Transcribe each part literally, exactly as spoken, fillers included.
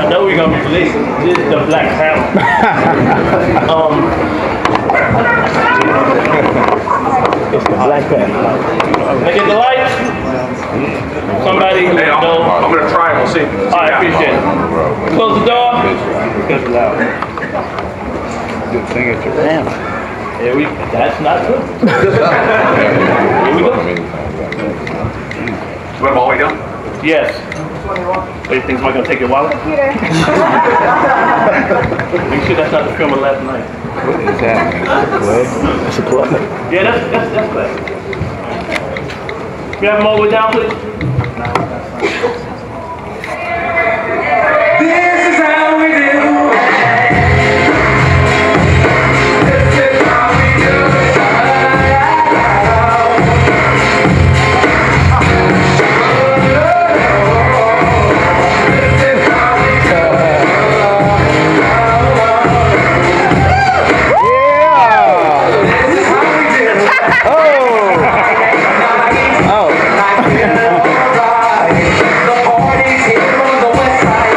I know we're gonna be late. This is the Black Panther. um, It's the Black Panther. Can I get the lights? Somebody who Hey, I'm, knows. I'm gonna try and we'll see. Alright, appreciate it. Close the door. It's loud. Good signature. Damn. Here we that's not good. Here we go. What have all we done? Yes. What do you think? Am I gonna take your wallet? Computer. Make sure that's not the film of last night. What is happening? It's a club. Yeah, that's that's that's good. Can you have them all the way down, please? This is how we do. This is how we do it. This is how we do it. This is how we do it. Oh! Oh! The party's here on the west side.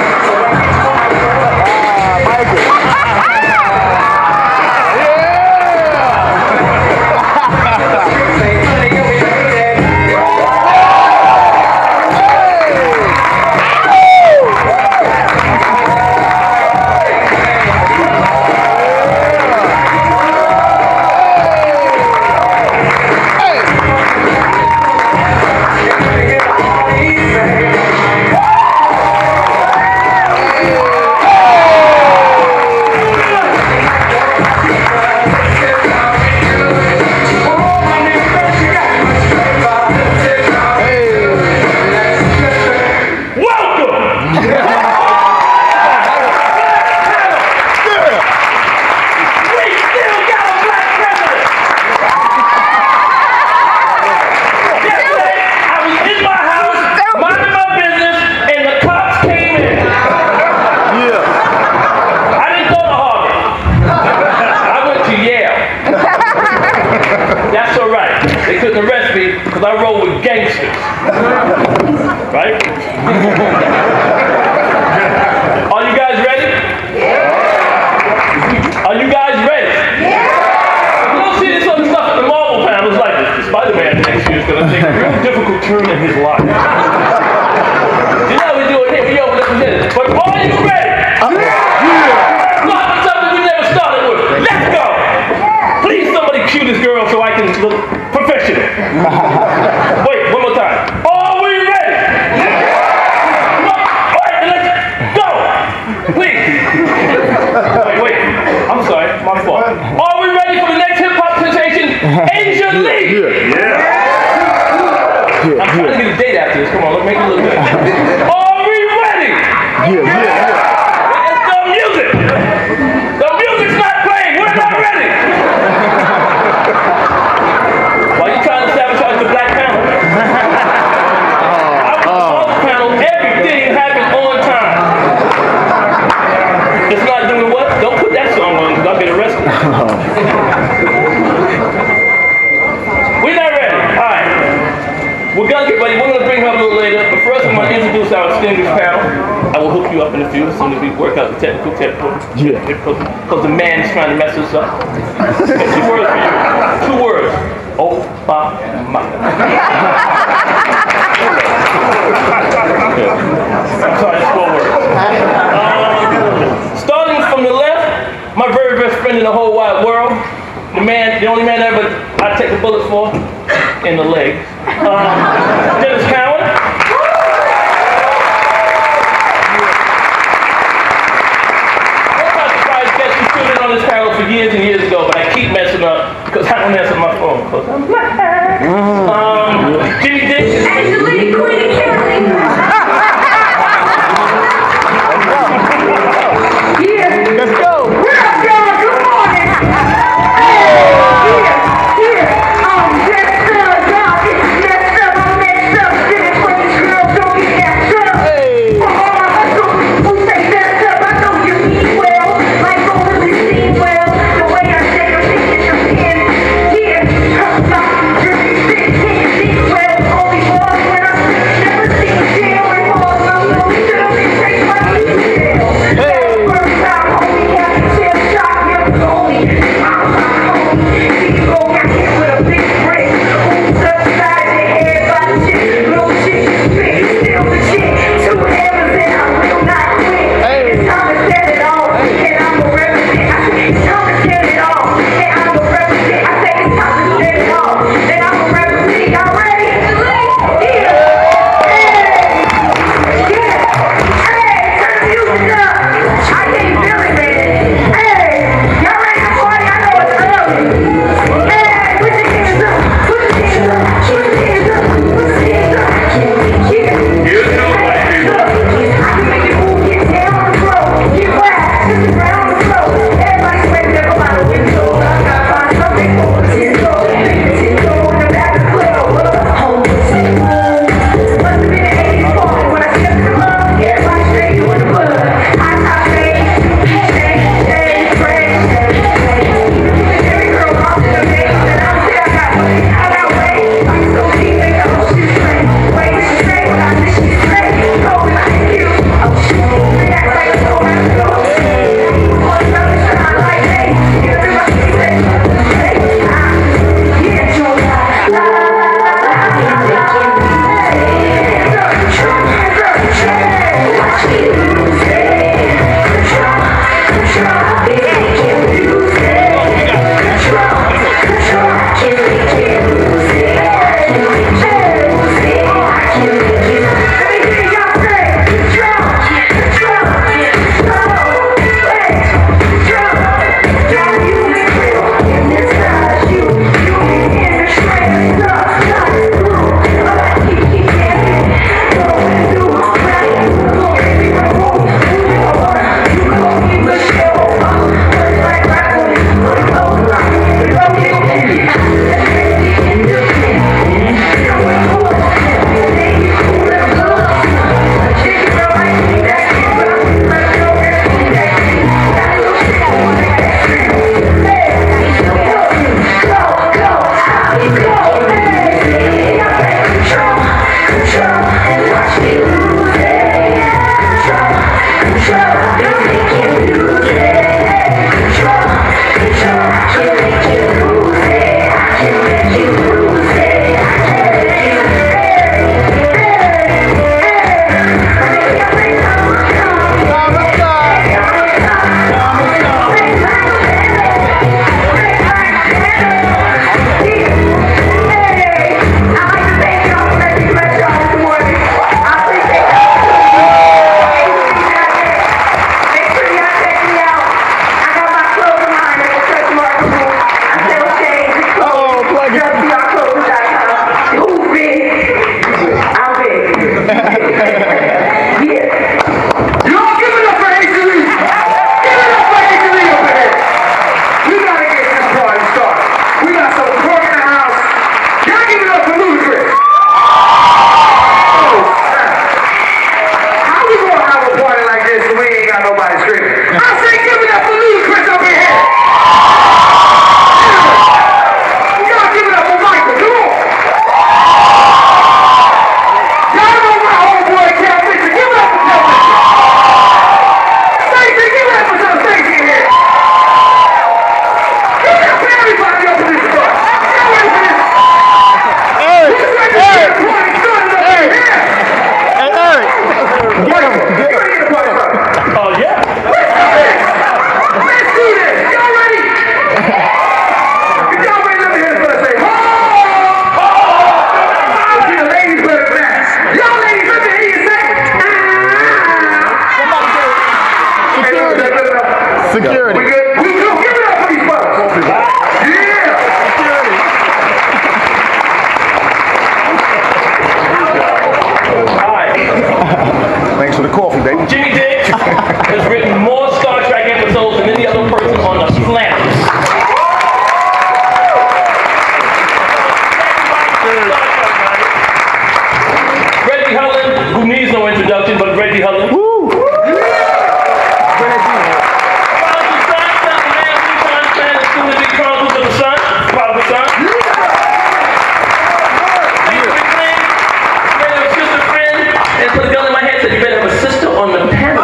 Because I roll with gangsters. Right? Are you guys ready? Yeah. Are you guys ready? Yeah. You don't see this other stuff at the Marvel panels like this. Spider-Man next year is going to take a real difficult turn in his life. You know how we do it here. We open up and hit it. But are you ready? Yeah. Start with something we never started with. Let's go. Please, somebody cue this girl so I can look professional. Wait, one more time. Are we ready? Yeah. All right, let's go. Please. Wait, wait. I'm sorry, my fault. Are we ready for the next hip hop sensation, Asia Lee? Yeah. Yeah. I'm trying to get a date after this. Come on, let's make it look good. Are we ready? Yeah, yeah, yeah. It's the music. The music's not playing. We're not ready. Why are you trying to sabotage the Black Panther? I was on the panel. Everything happened on time. It's not doing what? Don't put that song on because I'll get arrested. We're not ready. All right. We're gonna get ready. We're gonna bring her up a little later. But first, I'm gonna introduce our distinguished panel. I will hook you up in a few as soon as we work out the technical technical. Yeah. Because the man is trying to mess us up. Two words for you. Two words. Obama. I'm sorry, it's four words. Um, starting from the left, my very best friend in the whole wide world, the man, the only man ever I take a bullet for, in the leg. Um, Dennis Cowan. I'm not surprised that you stood in on this panel for years and years ago, but I keep messing up because I don't answer my phone because I'm black. Um, Jimmy Dick. Actually, Queen Carolyn. Yeah. Let's go. What up, y'all? Good morning. Yeah, yeah. Um, yes, sir, y'all. It's messed up. I'm messed up. Shit. Security. We good? We good? Give it up for these brothers. Yeah. All right. Thanks for the coffee, baby. Jimmy Diggs has written more Star Trek episodes than any other person on the planet. Reggie Hudlin, who needs no introduction, but Reggie Hudlin. Woo! Prodigal son, son of the man, three times fan, and soon to be Chronicles of the Sun. Prodigal son. Thank you, McLean. You better have a sister friend, and put a gun in my head, said you better have a sister on the panel.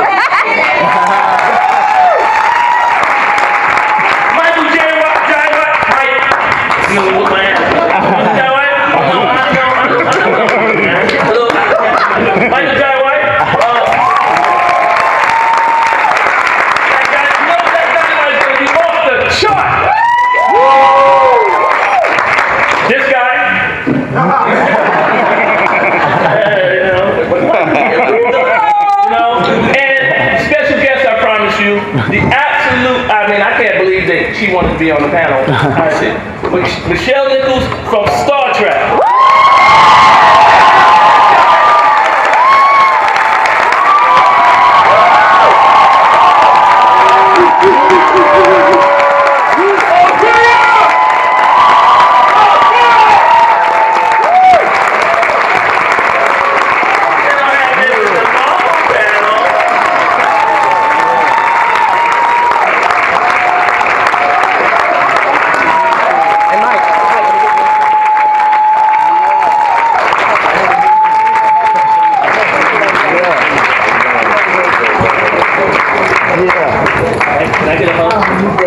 Michael J. White, J. White, White. You know what my ass. Michael J. White. Oh, no, I know, I know, I know. Hello. Michael J. White. Uh, that guy, you know that dynamite is going to be off the chart. This guy. Hey, you know, you know, and special guest, I promise you, the absolute, I mean, I can't believe that she wanted to be on the panel. I said, Mich- Michelle Nichols from Star Trek. And I have this in the Marvel panel. Can I get a hug?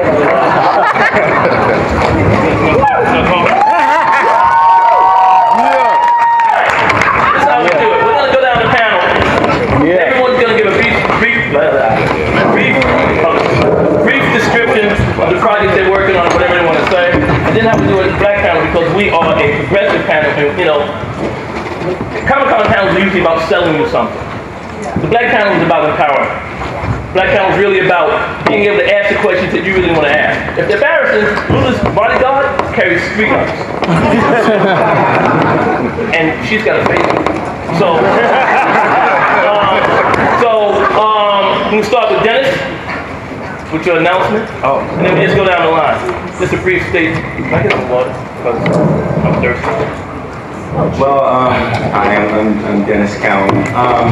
This is how we do it. We're going to go down the panel. Yeah. Everyone's going to give a brief, brief, brief, uh, brief description of the project they're working on, whatever they want to say. I didn't have to do it in black panel because we are a progressive panel, and you know, Comic-Con panels are usually about selling you something. The black panel is about empowerment. Black panel is really about being able to ask the questions that you really want to ask. If they're embarrassing, Lula's bodyguard carries three guns. And she's got a face. So, um, so um, we can start with Dennis, with your announcement. Oh. And then we just go down the line. Just a brief statement. Can I get some water? Because I'm thirsty. Well, um, I am I'm, I'm Dennis Cowan. Um,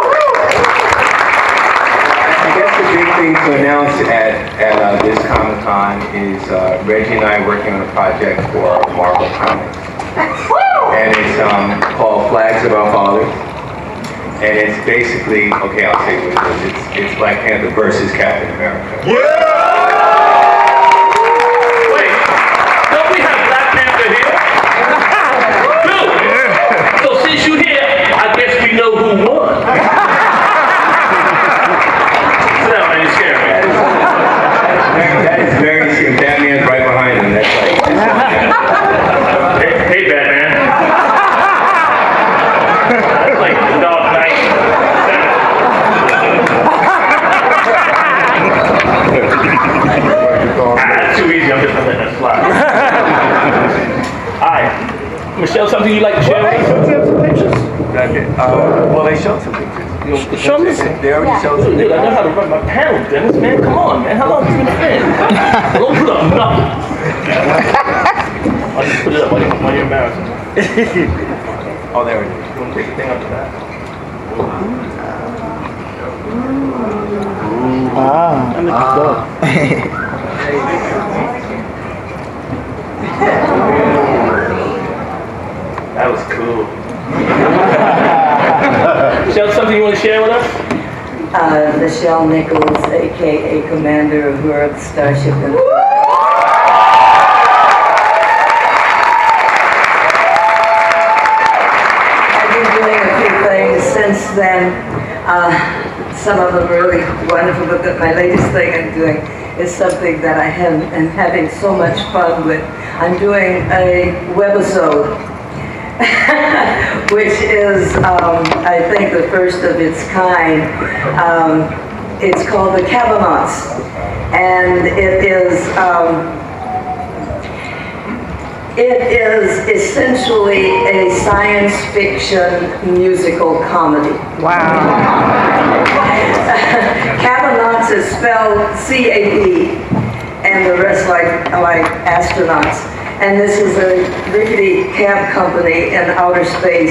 I guess the big thing to announce at, at uh, this Comic-Con is uh, Reggie and I are working on a project for Marvel Comics. And it's um, called Flags of Our Fathers. And it's basically, okay, I'll say what it is. It's, it's Black Panther versus Captain America. Wait, don't we have Black Panther here? Good. So since you're here, I guess we know who won. Sit down, man, you're scared me. That is very scary. Batman's right behind him. That's like, Hey, hey, Batman. That's like the Dark Knight. Ah, that's too easy. I'm just gonna let that slide. All right, Michelle, something you'd like to share with us? okay. Uh, well, they showed some pictures. Show me some. They already showed some Dude, I know how to run my panel, Dennis. Man, come on, man. How long have you been a fan? Don't put up nothing. I'll just put it up while you're, while you're embarrassing. Oh, there it is. You want to take the thing up to that? Ah. That was cool. Michelle, something you want to share with us? Uh, Michelle Nichols, a k a. Commander of World Starship. I've been doing a few things since then. Uh, some of them really wonderful, but the, my latest thing I'm doing is something that I have, am having so much fun with. I'm doing a webisode, which is, um, I think, the first of its kind. Um, it's called The Cabinets, and it is um, it is essentially a science fiction musical comedy. Wow. Cabinets is spelled C A B, and the rest like like astronauts. And this is a rickety cab company in outer space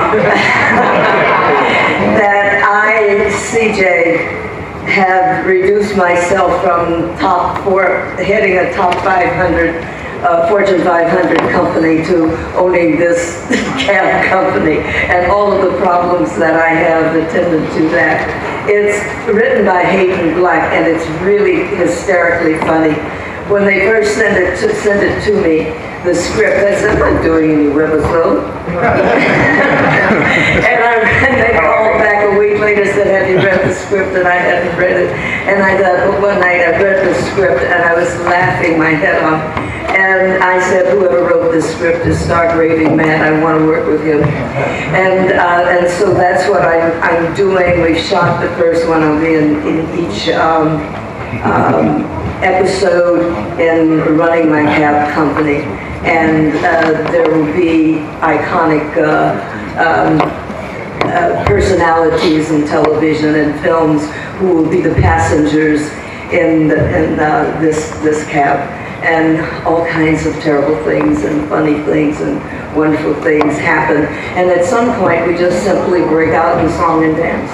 that I, C J, have reduced myself from top four, heading a top five hundred, uh, Fortune five hundred company to owning this cab company and all of the problems that I have attended to that. It's written by Hayden Black, and it's really hysterically funny. When they first sent it to, sent it to me, the script, I said, I'm not doing any webisode. and, I, and they called back a week later and said, have you read the script? And I hadn't read it. And I thought, well, one night I read the script and I was laughing my head off. And I said, whoever wrote this script is stark raving mad. I want to work with him. And uh, and so that's what I'm, I'm doing. We've shot the first one. I'll be in, in each um, um, episode in running my cab company. And uh, there will be iconic uh, um, uh, personalities in television and films who will be the passengers in, the, in uh, this, this cab. And all kinds of terrible things and funny things and wonderful things happen. And at some point, we just simply break out in song and dance.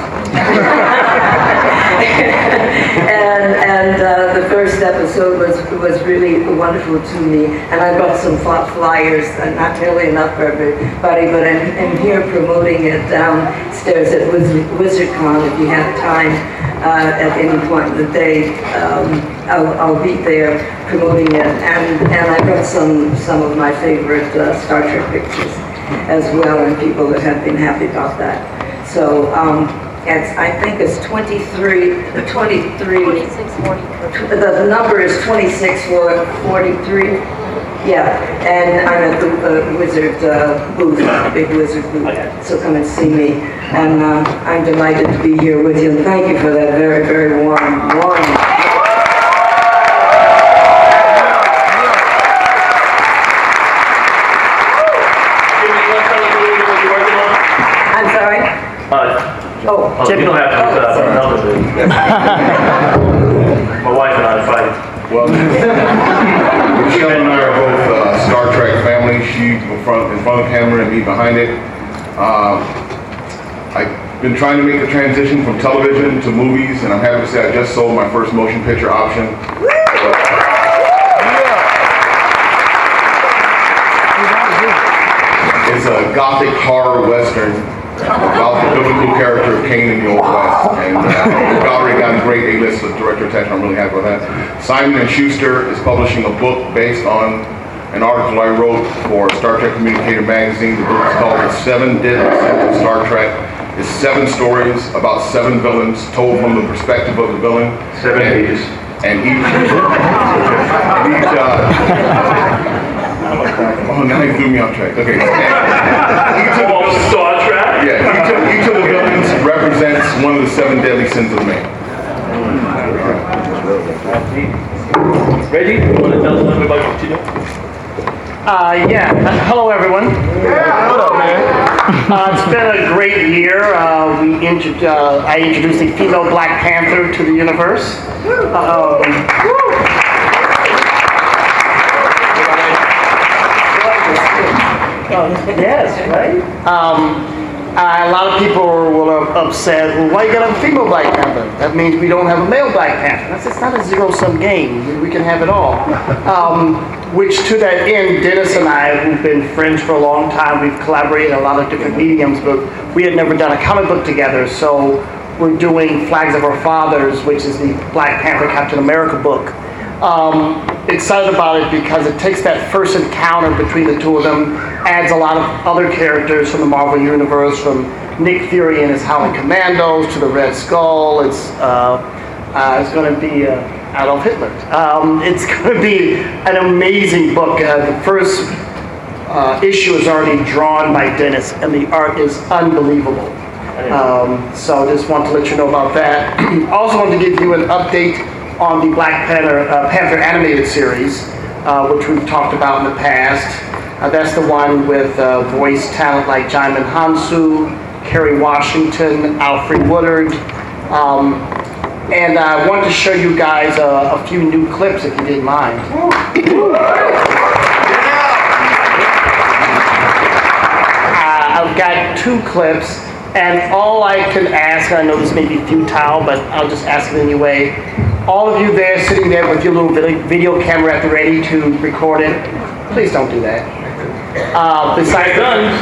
and and uh, the first episode was was really wonderful to me. And I brought some flyers, and not really enough for everybody, but I'm, I'm here promoting it downstairs at Wizard, WizardCon if you have time uh, at any point in the day. Um, I'll, I'll be there promoting it, and, and I brought some, some of my favorite uh, Star Trek pictures as well, and people that have been happy about that. So um, it's, I think it's twenty-three, twenty-three. twenty-six forty-three. The number is twenty-six forty-three. Yeah, and I'm at the uh, Wizard uh, booth, big Wizard booth, so come and see me. And uh, I'm delighted to be here with you, and thank you for that very, very warm, warm. I'm sorry? Uh, Oh, oh, you don't have to set up another bit. My wife and I fight. Well, Michelle and I are both uh, Star Trek family. She in front, in front of the camera and me behind it. Uh, I've been trying to make the transition from television to movies, and I'm happy to say I just sold my first motion picture option. It's a gothic horror western about the biblical character of Cain in the Old West, and uh, it's already gotten great A-list of director attention. I'm really happy with that. Simon and Schuster is publishing a book based on an article I wrote for Star Trek Communicator magazine. The book is called The Seven Deadly Sins of Star Trek. It's seven stories about seven villains told from the perspective of the villain. Seven and, pages. And each, and each uh, oh, now you threw me off track. Okay. Each of the Star Trek? Yeah, each of, each of the villains represents one of the seven deadly sins of man. Reggie, you want to tell us a little bit about what you do? Uh, yeah. Hello, everyone. Yeah. What up, man? Uh, it's been a great year. Uh, we intro- uh, I introduced a female Black Panther to the universe. Uh, yes, right? Um, uh, a lot of people were upset. Well, why you got a female Black Panther? That means we don't have a male Black Panther. That's it's not a zero-sum game. We can have it all. Um, which, to that end, Dennis and I, who've been friends for a long time, we've collaborated in a lot of different mediums, but we had never done a comic book together. So we're doing Flags of Our Fathers, which is the Black Panther Captain America book. Um, excited about it because it takes that first encounter between the two of them, adds a lot of other characters from the Marvel Universe, from Nick Fury and his Howling Commandos to the Red Skull. It's uh, uh, it's going to be uh, Adolf Hitler. Um, it's going to be an amazing book. Uh, the first uh, issue is already drawn by Dennis, and the art is unbelievable. Um, so just want to let you know about that. Also want to give you an update on the Black Panther, uh, Panther animated series, uh, which we've talked about in the past. Uh, that's the one with uh, voice talent like Jaimin Hansu, Kerry Washington, Alfred Woodard. Um, and I wanted to show you guys uh, a few new clips if you didn't mind. I've got two clips, and all I can ask, and I know this may be futile, but I'll just ask it anyway. All of you there sitting there with your little video camera at the ready to record it, please don't do that. Uh, besides guns,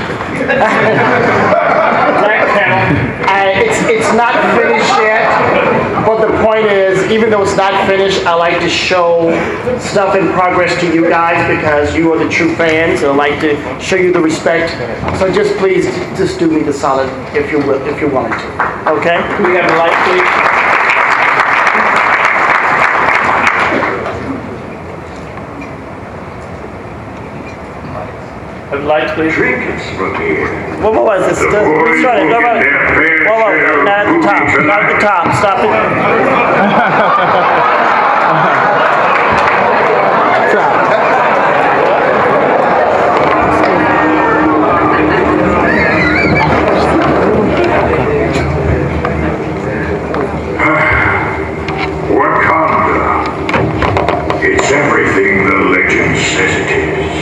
Black Channel. I, it's it's not finished yet, but the point is, even though it's not finished, I like to show stuff in progress to you guys because you are the true fans, and I like to show you the respect. So just please, just do me the solid if you're wi- if you're willing to. Okay? Can we have the light, please? Have lights, please. Trinkets from here. What, what was this? The Just- boys let's try it. will Go get right- their fair Whoa, whoa, share of not at the top. booty Not at the top. Stop Wakanda. It's everything the legend says it is.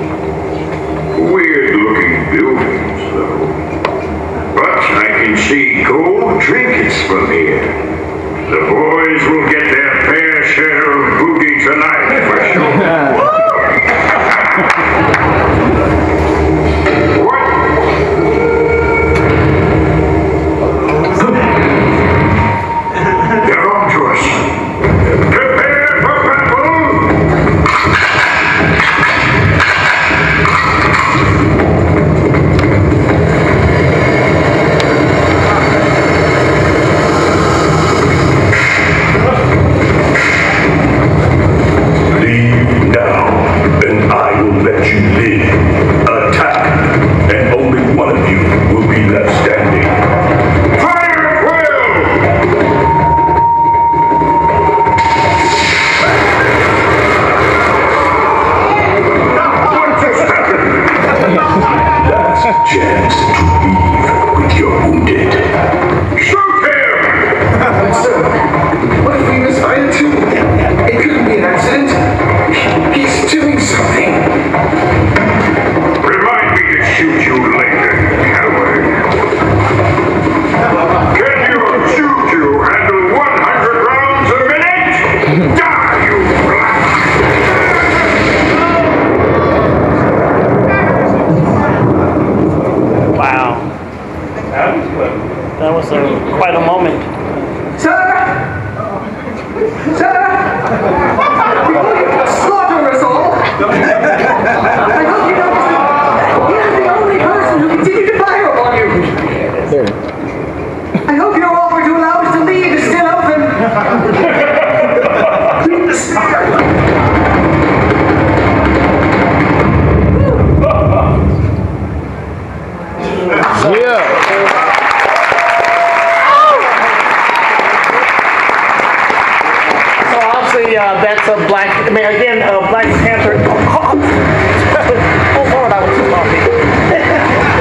Weird looking buildings, though. But I can see gold trinkets from here. The boys will get their fair share of booty tonight, for sure. What? They're on to us. Prepare for battle! Leave now, and I will let you live. Attack, and only one of you will be left standing. Fire at will! What just happened? Last chance to leave with your wounded. Shoot him! Sir, what if we misfired too? It couldn't be an accident. He's doing something. Remind me to shoot you later, coward. Can your juju handle one hundred rounds a minute? Die, you black! Wow. That was a, quite a moment. Sir! Sir! Before you slaughter us all, I hope you notice that you're the only person who continued to fire upon you. I hope your offer to allow us to leave is still open. Yeah. So obviously uh, that's a black, I mean again, uh, Black Panther. Oh, Lord, I was too coffee.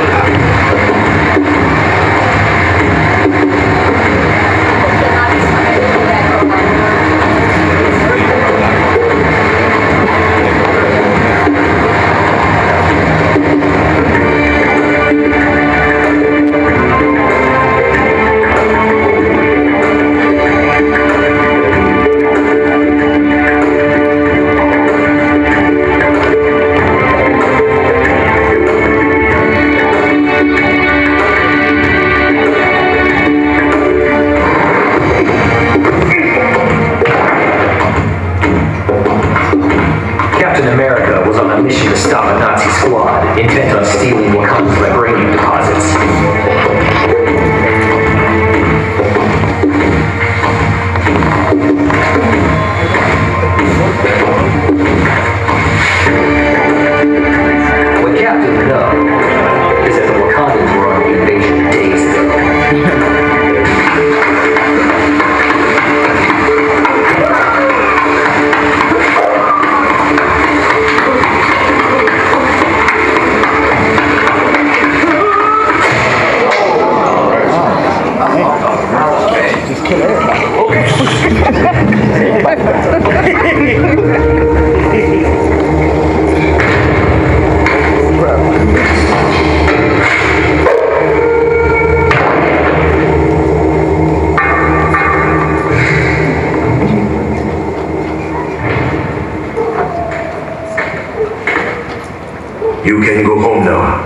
You can go home now.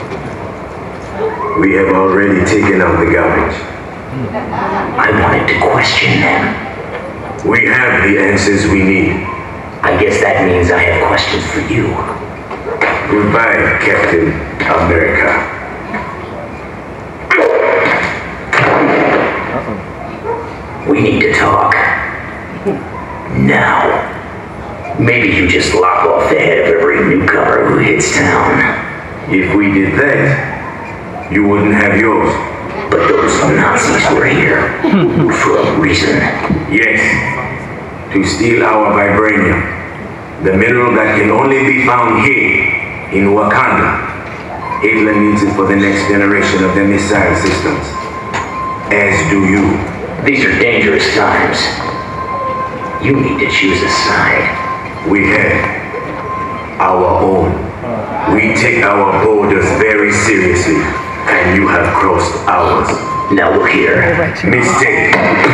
We have already taken out the garbage. I wanted to question them. We have the answers we need. I guess that means I have questions for you. Goodbye, Captain America. We need to talk. Now. Maybe you just lop off the head of every newcomer who hits town. If we did that, you wouldn't have yours. But those Nazis were here for a reason. Yes, to steal our vibranium, the mineral that can only be found here in Wakanda. Hitler needs it for the next generation of their missile systems. As do you. These are dangerous times. You need to choose a side. We have our own. We take our borders very seriously, and you have crossed ours. Now look here. Mistake.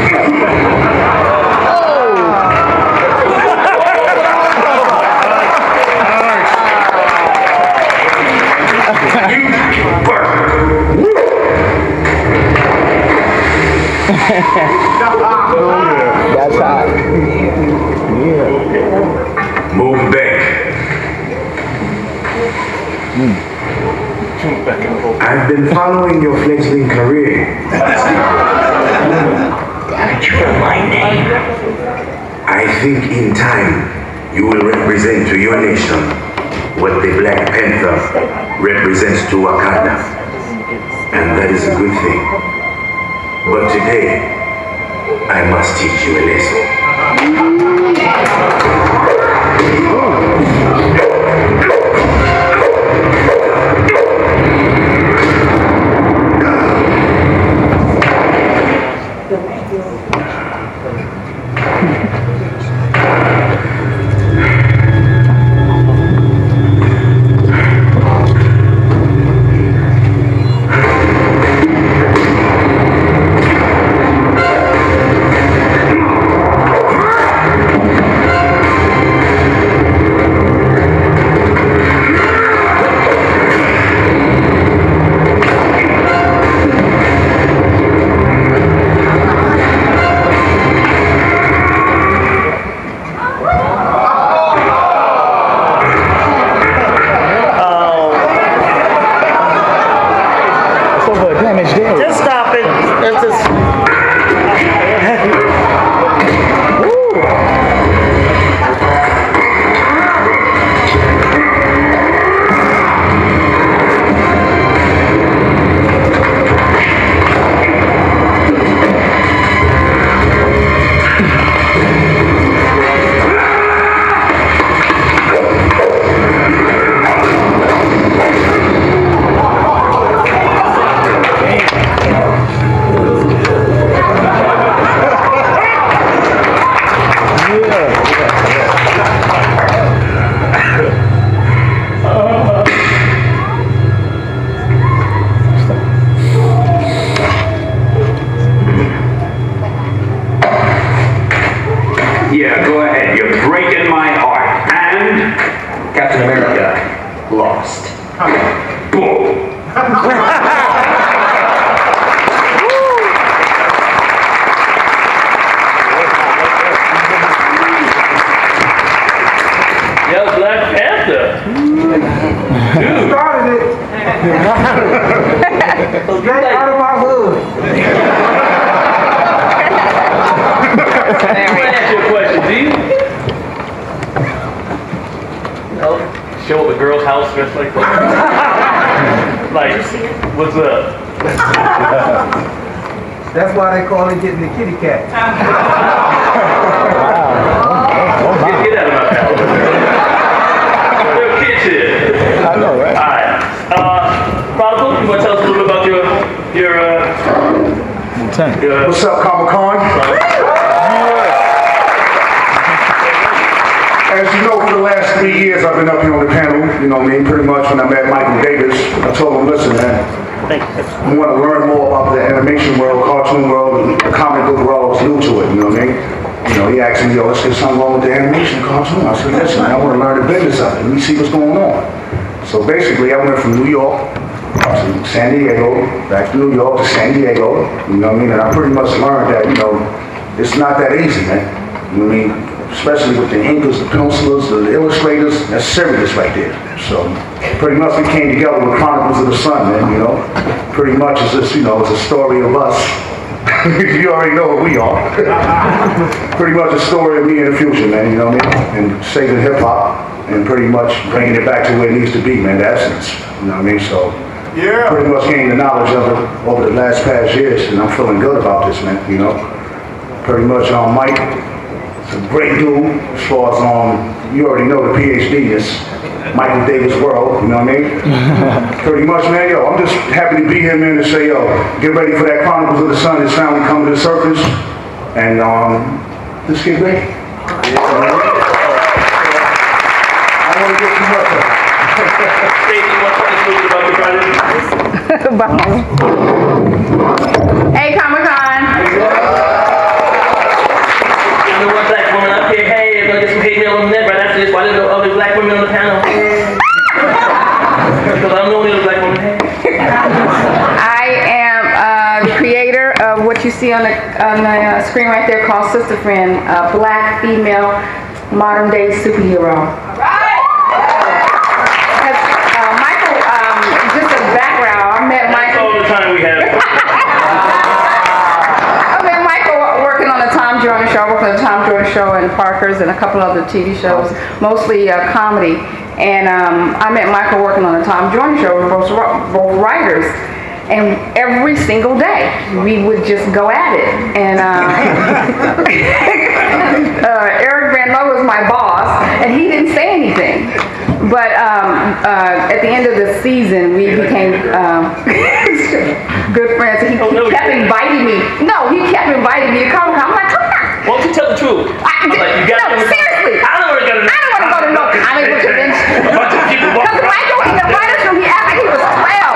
That's hot. Yeah. Move back. Mm. I've been following your fledgling career. Did you know my name? I think in time you will represent to your nation what the Black Panther represents to Wakanda. And that is a good thing. But today, I must teach you a lesson. Just stop it. It's just... Yeah, go ahead. You're breaking my heart. And Captain America lost. Boom. Yeah, Black Panther. Dude. Started it. Straight out of my hood. Let me ask you a question, do you? No? Show up at a girl's house dressed like that? Like, what's up? That's why they call it getting the kitty cat. Get, get out of my house. Little kids here. I know, right? Alright. Uh, Prodigal, you want to tell us a little bit about your, your, uh, Ten. your, What's up, Comic Con? uh, three years I've been up here on the panel, you know what I mean, pretty much when I met Michael Davis, I told him, listen, man, I want to learn more about the animation world, cartoon world, and the comic book world. I was new to it, you know what I mean? You know, he asked me, yo, let's get something wrong with the animation cartoon. I said, listen, I want to learn the business of it. Let me see what's going on. So basically, I went from New York to San Diego, back to New York to San Diego, you know what I mean? And I pretty much learned that, you know, it's not that easy, man. You know what I mean? Especially with the inkers, the pencilers, the illustrators, that's serious right there. So pretty much we came together with Chronicles of the Sun, man, you know? Pretty much it's just, you know, it's a story of us. You already know what we are. Pretty much a story of me in the future, man, you know what I mean? And saving hip-hop and pretty much bringing it back to where it needs to be, man, the essence. You know what I mean? So yeah, pretty much gained the knowledge of it over the last past years, and I'm feeling good about this, man, you know? Pretty much on um, Mike. It's a great dude as far as, um, you already know the P H D is Michael Davis world, you know what I mean? Pretty much, man, yo, I'm just happy to be here, man, to say, yo, get ready for that Chronicles of the Sun that's finally coming to the surface, and um, let's get ready. Yeah. I don't want to get too much of it. Stacy, what's this about your project? Hey, Comic-Con. The one black woman up here, hey, you're gonna get some hate mail on the net right after this. Why there's no other black women on the panel? Because I'm the only other black woman. I am uh, the creator of what you see on the, on the uh, screen right there called Sister Friend, a black female modern day superhero. Right. Uh, Michael, um, just a background, I met Michael. All the time we have. Jordan show, I worked on the Tom Jordan show and Parker's and a couple other T V shows, mostly uh, comedy. And um, I met Michael working on the Tom Jordan show with both, both writers. And every single day, we would just go at it. And uh, uh, Eric Van Lowe was my boss, and he didn't say anything. But um, uh, at the end of the season, we became um, good friends. He, he kept inviting me. No, he kept inviting me to Comic Con. I'm like, come on. Why don't you tell the truth? I, I'm like, you got no, seriously. I don't want to go to. I don't want to go to no comic book convention. A bunch of people walking Because Michael in the writers' room, he acted like he was twelve.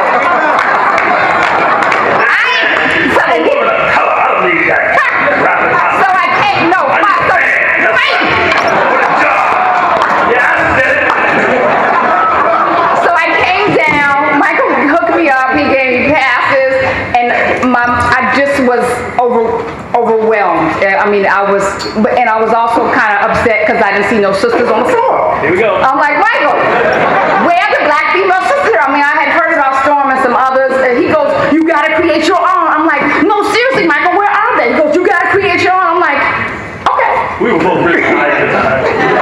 I so I'm over the color. I don't need that. So I can't. No, I my, so, wait. Good job. Yeah, I said it. So I came down. Michael hooked me up. He gave me passes, and my I just was over. overwhelmed. I mean, I was, and I was also kind of upset because I didn't see no sisters on the floor. Here we go. I'm like, Michael, where the black female sister? I mean, I had heard about Storm and some others, and he goes, you gotta create your own. I'm like, no, seriously, Michael, where are they? He goes, you gotta create your own. I'm like, okay. We were both really high at the time.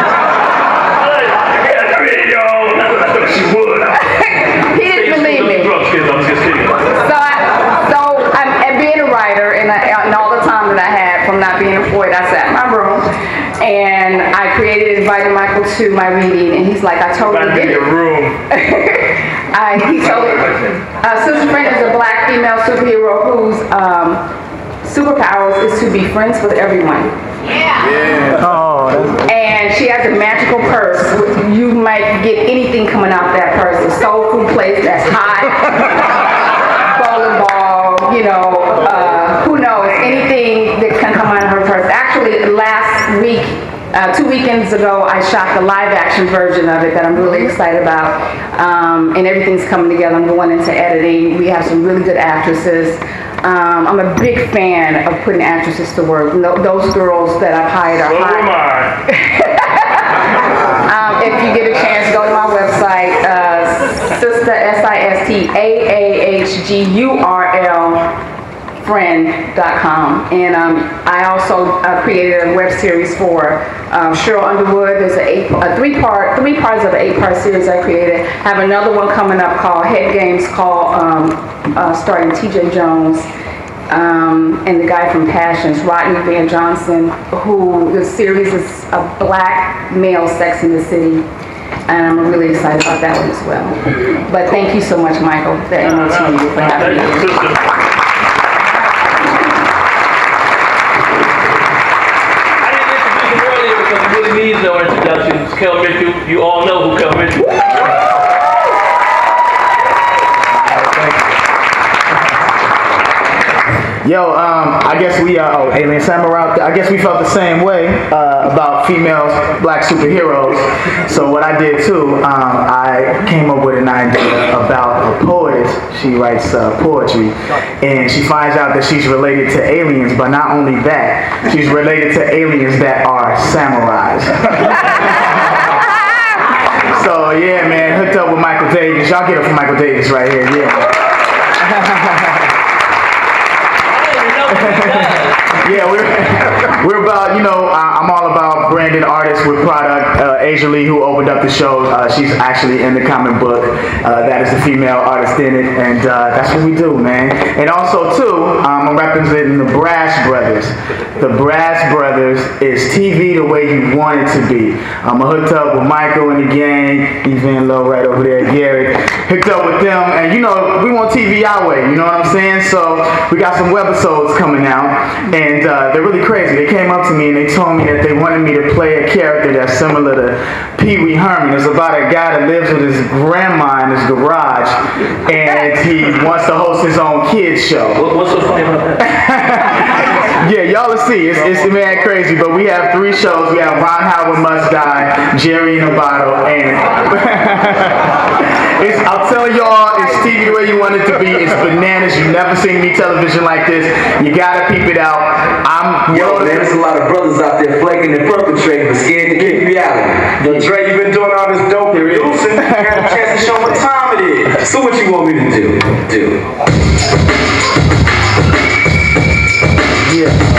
Yeah, create your own. I thought she would. He didn't believe me. Drugs, kids. I'm just kidding. So, I, so I'm, and being a writer, and, I, and all the time that I had from not being employed, I sat in my room and I created, invited Michael to my reading, and he's like, I totally get it. Your room. I, he told uh, Sister Friend is a black female superhero whose um, superpowers is to be friends with everyone. Yeah. yeah. Oh, and she has a magical purse. You might get anything coming out that purse. A soul food place that's hot, bowling ball, you know, uh, who knows, anything that can come out of her purse. Actually, last week, uh, two weekends ago, I shot the live action version of it that I'm really excited about. Um, and everything's coming together. I'm going into editing. We have some really good actresses. Um, I'm a big fan of putting actresses to work. No, those girls that I've hired are So am hired. um, if you get a chance, go to my website, uh, Sister S I S T A A H G U R L friend dot com. And um, I also uh, created a web series for um, Cheryl Underwood. There's a, eight, a three part, three parts of an eight part series I created. I have another one coming up called Head Games, called um, uh, starring T J Jones um, and the guy from Passions, Rodney Van Johnson, who the series is a black male Sex in the City. And I'm really excited about that one as well. But thank you so much, Michael, for M O T U, for having me. Needs no introduction. introductions. Kel Mitchell, you all know who Kel Mitchell is. Yo, um, I guess we, uh, oh, Alien Samurai, I guess we felt the same way uh, about females, black superheroes. So what I did too, um, I came up with an idea about a poet. She writes uh, poetry, and she finds out that she's related to aliens, but not only that, she's related to aliens that are samurais. So yeah, man, hooked up with Michael Davis. Y'all get it from Michael Davis right here, yeah. Yeah, we're we're about, you know, I'm all about branded artists with product. Uh, Asia Lee, who opened up the show, uh, she's actually in the comic book. Uh, that is the female artist in it, and uh, that's what we do, man. And also, too, um, I'm representing the Brass Brothers. The Brass Brothers is T V the way you want it to be. I'm hooked up with Michael and the gang, Evan Lowe right over there, Garrett. Hooked up with them, and you know, we want T V our way, you know what I'm saying? So we got some webisodes coming out, and uh, they're really crazy. They came up to me and they told me that they wanted me to play a character that's similar to Pee Wee Herman. It's about a guy that lives with his grandma in his garage, and he wants to host his own kids show. What's so funny about that? Yeah, y'all will see. It's, it's mad crazy, but we have three shows. We have Ron Howard Must Die, Jerry in a Bottle, and it's, I'm telling y'all, it's T V the way you want it to be. It's bananas. You've never seen me television like this. You gotta peep it out. I'm Yo, man, there's a lot of brothers out there flaking and perpetrating, but scared to kick reality. Yo, Dre, you've been doing all this dope producing. You got a chance to show what time it is. So what you want me to do? Do. Yeah.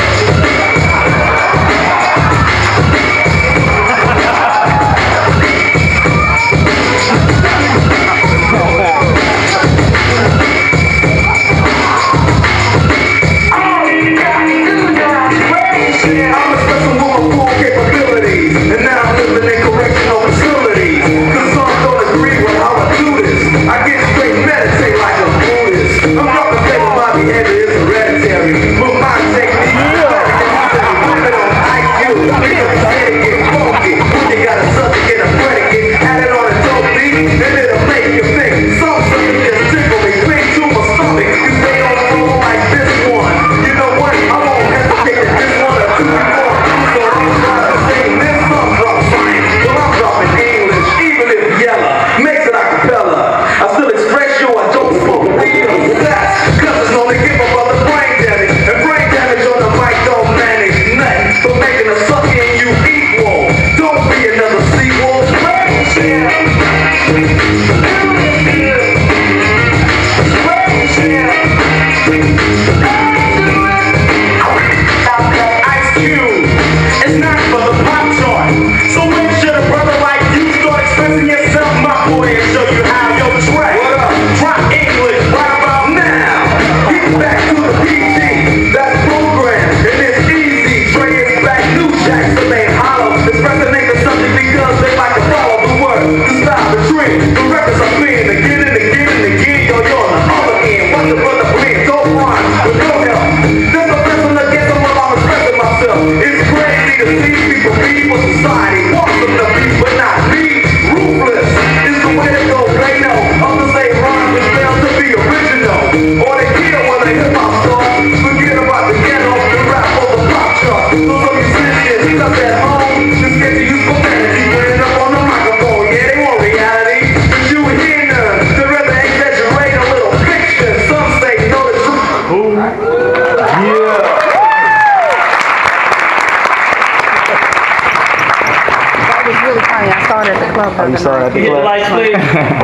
Oh, you saw it at the club? Lights, please.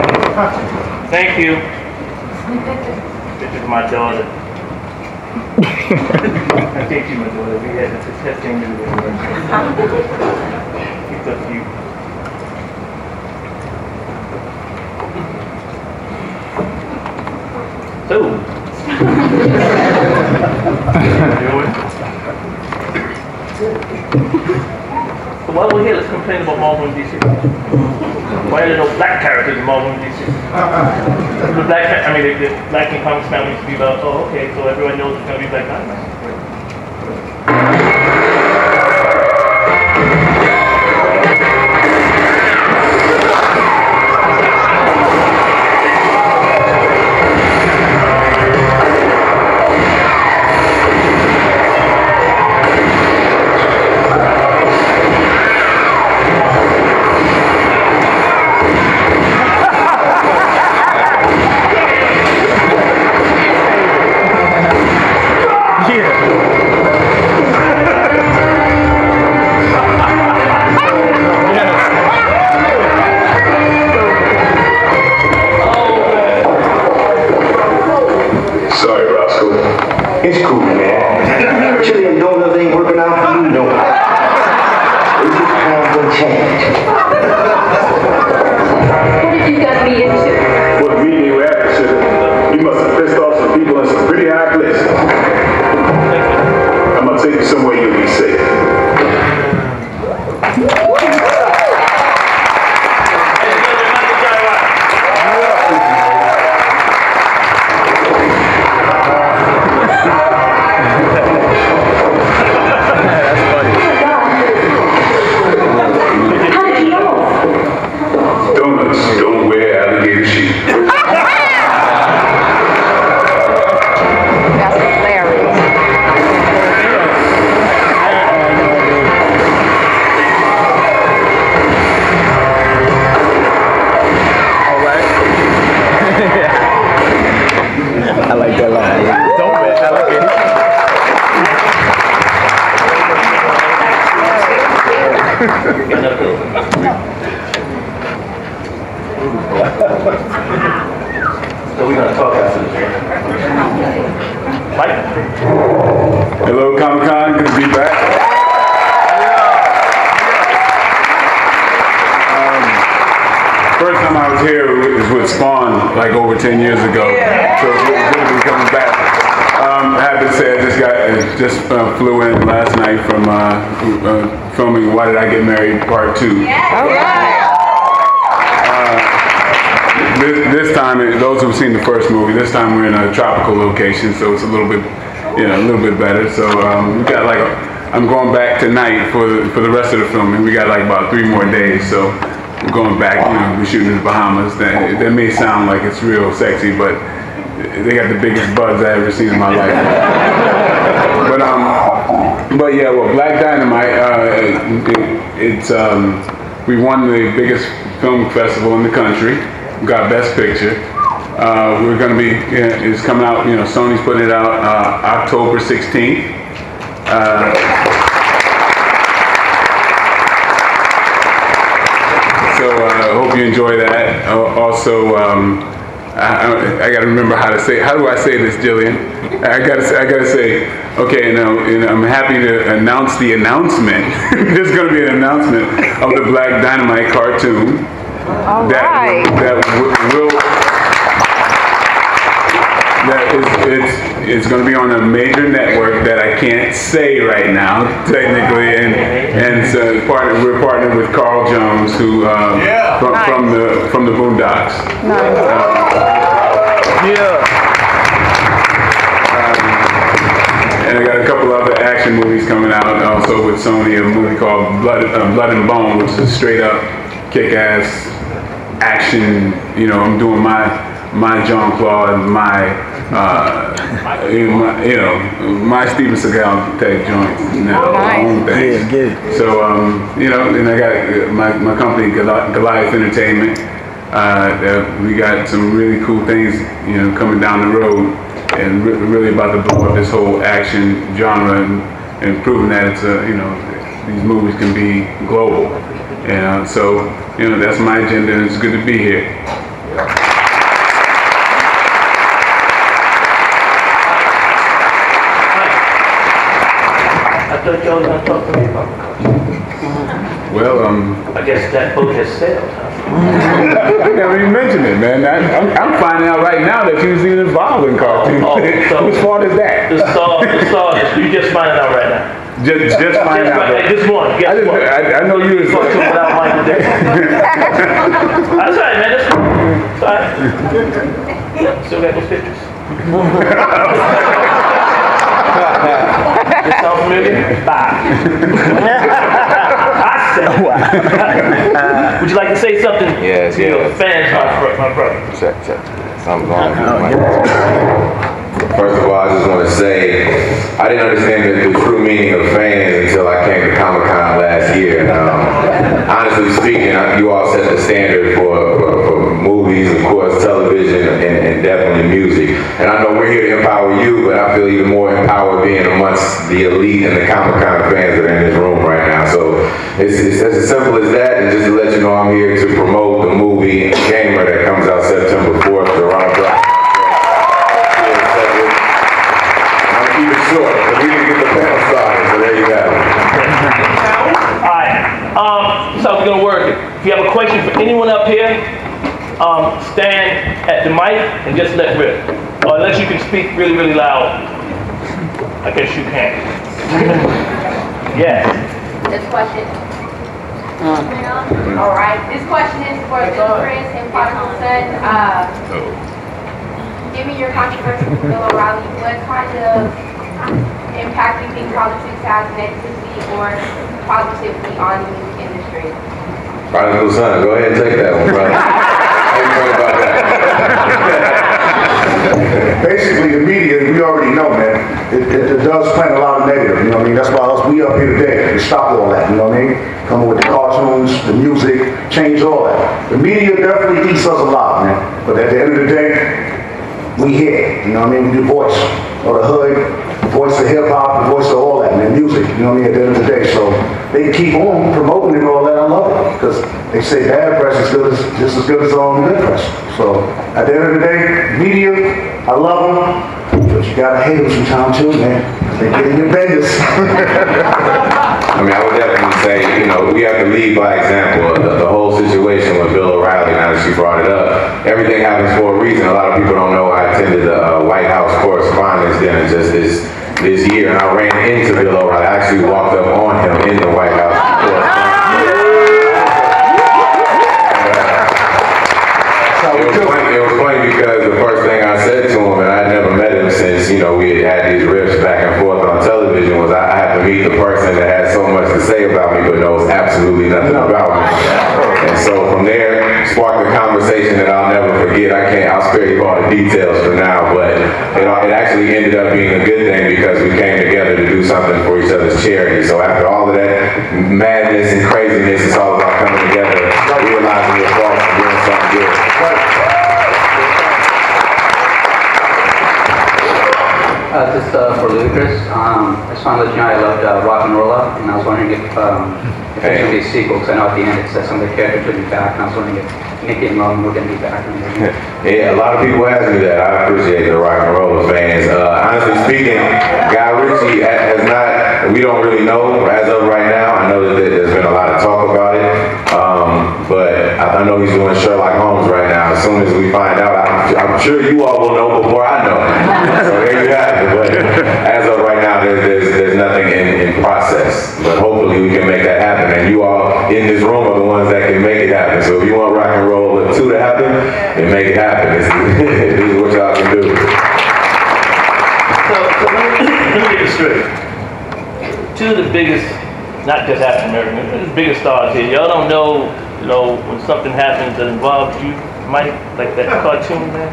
Thank you. This is my daughter. I think she's my daughter. We had a testing new She's so cute. So while we're here, let's complain about Marvel and D C. Why are there no black characters in Marvel and D C? The black, I mean, the, the black in comics now used to be about, oh, okay, so everyone knows it's going to be Black Dynamite. like over ten years ago. So it's really good to be coming back. Um, I have to say, I just got just uh, flew in last night from uh, uh, filming Why Did I Get Married Part Two. Uh, this, this time, those who've seen the first movie, this time we're in a tropical location, so it's a little bit, you know, a little bit better. So um, we got like, a, I'm going back tonight for the, for the rest of the filming. We got like about three more days, so we're going back. You know, we're shooting in the Bahamas. That, that may sound like it's real sexy, but they got the biggest buds I ever seen in my life. But um, but yeah, well, Black Dynamite, uh, it, it's um, we won the biggest film festival in the country. We got Best Picture. Uh, we're gonna be, you know, it's coming out. You know, Sony's putting it out uh, October sixteenth. Uh, so I uh, hope you enjoy that. Uh, also. Um, I, I, I got to remember how to say. How do I say this, Jillian? I got to. I got to say. Okay, now and I'm happy to announce the announcement. There's going to be an announcement of the Black Dynamite cartoon. All that right. Will, that will. That is. It's. It's going to be on a major network that I can't say right now, technically, and and so partner, we're partnered with Carl Jones, who um, yeah. from, nice. from the from the Boondocks. Nice. Uh, yeah. Um, and I got a couple other action movies coming out also with Sony. A movie called Blood, uh, Blood and Bone, which is straight up kick-ass action. You know, I'm doing my my Jean-Claude, my. Uh, you know, my Steven Seagal type joint, you know, my own thing. Yeah, get it. So, um, you know, and I got my, my company, Goliath Entertainment. Uh, we got some really cool things, you know, coming down the road, and re- really about to blow up this whole action genre and, and proving that it's a, you know, these movies can be global. And uh, so, you know, that's my agenda, and it's good to be here. I thought y'all was going to talk to me about the cartoon. Well, um... I guess that book has sailed, huh? I never even mentioned it, man. I, I'm, I'm finding out right now that you was even involved in cartoons. Oh, oh, so whose fault is that? The star, the star, you just finding out right now. Just, just finding out. Right, this morning, guess I, just, what? I, I know you was... without Michael Jackson. That's right, man. That's right. Still got those pictures. This sound familiar? Bye. I said. Would you like to say something? Yes, to yes. your fans, my, my brother? Check, check. Something's wrong with my... First of all, I just want to say I didn't understand the, the true meaning of fans until I came to Comic-Con last year. And, um, honestly speaking, I, you all set the standard for, for, for movies, of course, television, and, and definitely music. And I know we're here to empower you, but I feel even more empowered being amongst the elite and the Comic-Con fans that are in this room right now. So it's, it's as simple as that, and just to let you know I'm here to promote the movie Gamer that comes out September fourth, the Ronald Brown. Keep it short, so we can get the panel started, so there you go. Alright, um, so we're gonna work it. If you have a question for anyone up here, um, stand at the mic and just let rip. Or unless you can speak really, really loud, I guess you can. Yeah. This question. Alright, this question is for Chris and Prodigal Son. Uh, Given your controversy with Bill O'Reilly, what kind of impact do you think politics has negatively or positively on the music industry? Prodigal Son, go ahead and take that one, brother. How you feel about that? Basically, the media, we already know, man, it, it, it does plant a lot of negative, you know what I mean? That's why us, we up here today to stop all that, you know what I mean? Coming with the cartoons, the music, change all that. The media definitely eats us a lot, man. But at the end of the day, we here, you know what I mean? We do voice of the hood, voice of hip hop, voice of all that, man, music, you know what I mean? At the end of the day, so they keep on promoting it and all that. I love it because they say bad press is good as just as good as um, good press. So at the end of the day, media, I love them, but you gotta hate them sometimes too, man. They get in your business. I mean, I would definitely say, you know, we have to lead by example. The, the whole situation with Bill O'Reilly, now that since you brought it up. Everything happens for a reason. A lot of people don't know I attended the uh, White House Correspondents' Dinner just this this year, and I ran into Bill O'Reilly. I actually walked up on him in the White House Correspondents' Dinner. It was funny, it was funny because the first thing I said to him, and I'd never met him since, you know, we had had these riffs back and forth on television, was I, I had to meet the person that had so much to say about me but knows absolutely nothing about me. And so from there, sparked a conversation that I'll never forget. I can't, I'll spare you all the details for now, but it, it actually ended up being a good thing because we came together to do something for each other's charity. So after all of that madness and craziness, it's all about coming together, realizing your faults and doing something good. Uh, just uh, for Ludacris, um, I just want to let you know I loved uh, Rock and Rolla, and I was wondering if, um, if there's going to be a sequel, because I know at the end it says some of the characters will be back, and I was wondering if Nicky and Logan were going to be back. Yeah, a lot of people ask me that. I appreciate the Rock and Rolla fans. Uh, honestly speaking, Guy Ritchie has not, we don't really know as of right now. I know that there's been a lot of talk about it, um, but I know he's doing Sherlock Holmes right now. As soon as we find out, I'm, I'm sure you all will know before I know. So there you have it. But as of right now, there, there's there's nothing in, in process. But hopefully we can make that happen. And you all in this room are the ones that can make it happen. So if you want Rock and Roll two to happen, then make it happen. This is, this is what y'all can do. So, so let, me, let me get this straight. Two of the biggest, not just African American, the biggest stars here. Y'all don't know, you know, when something happens that involves you, Mike, like that cartoon, man.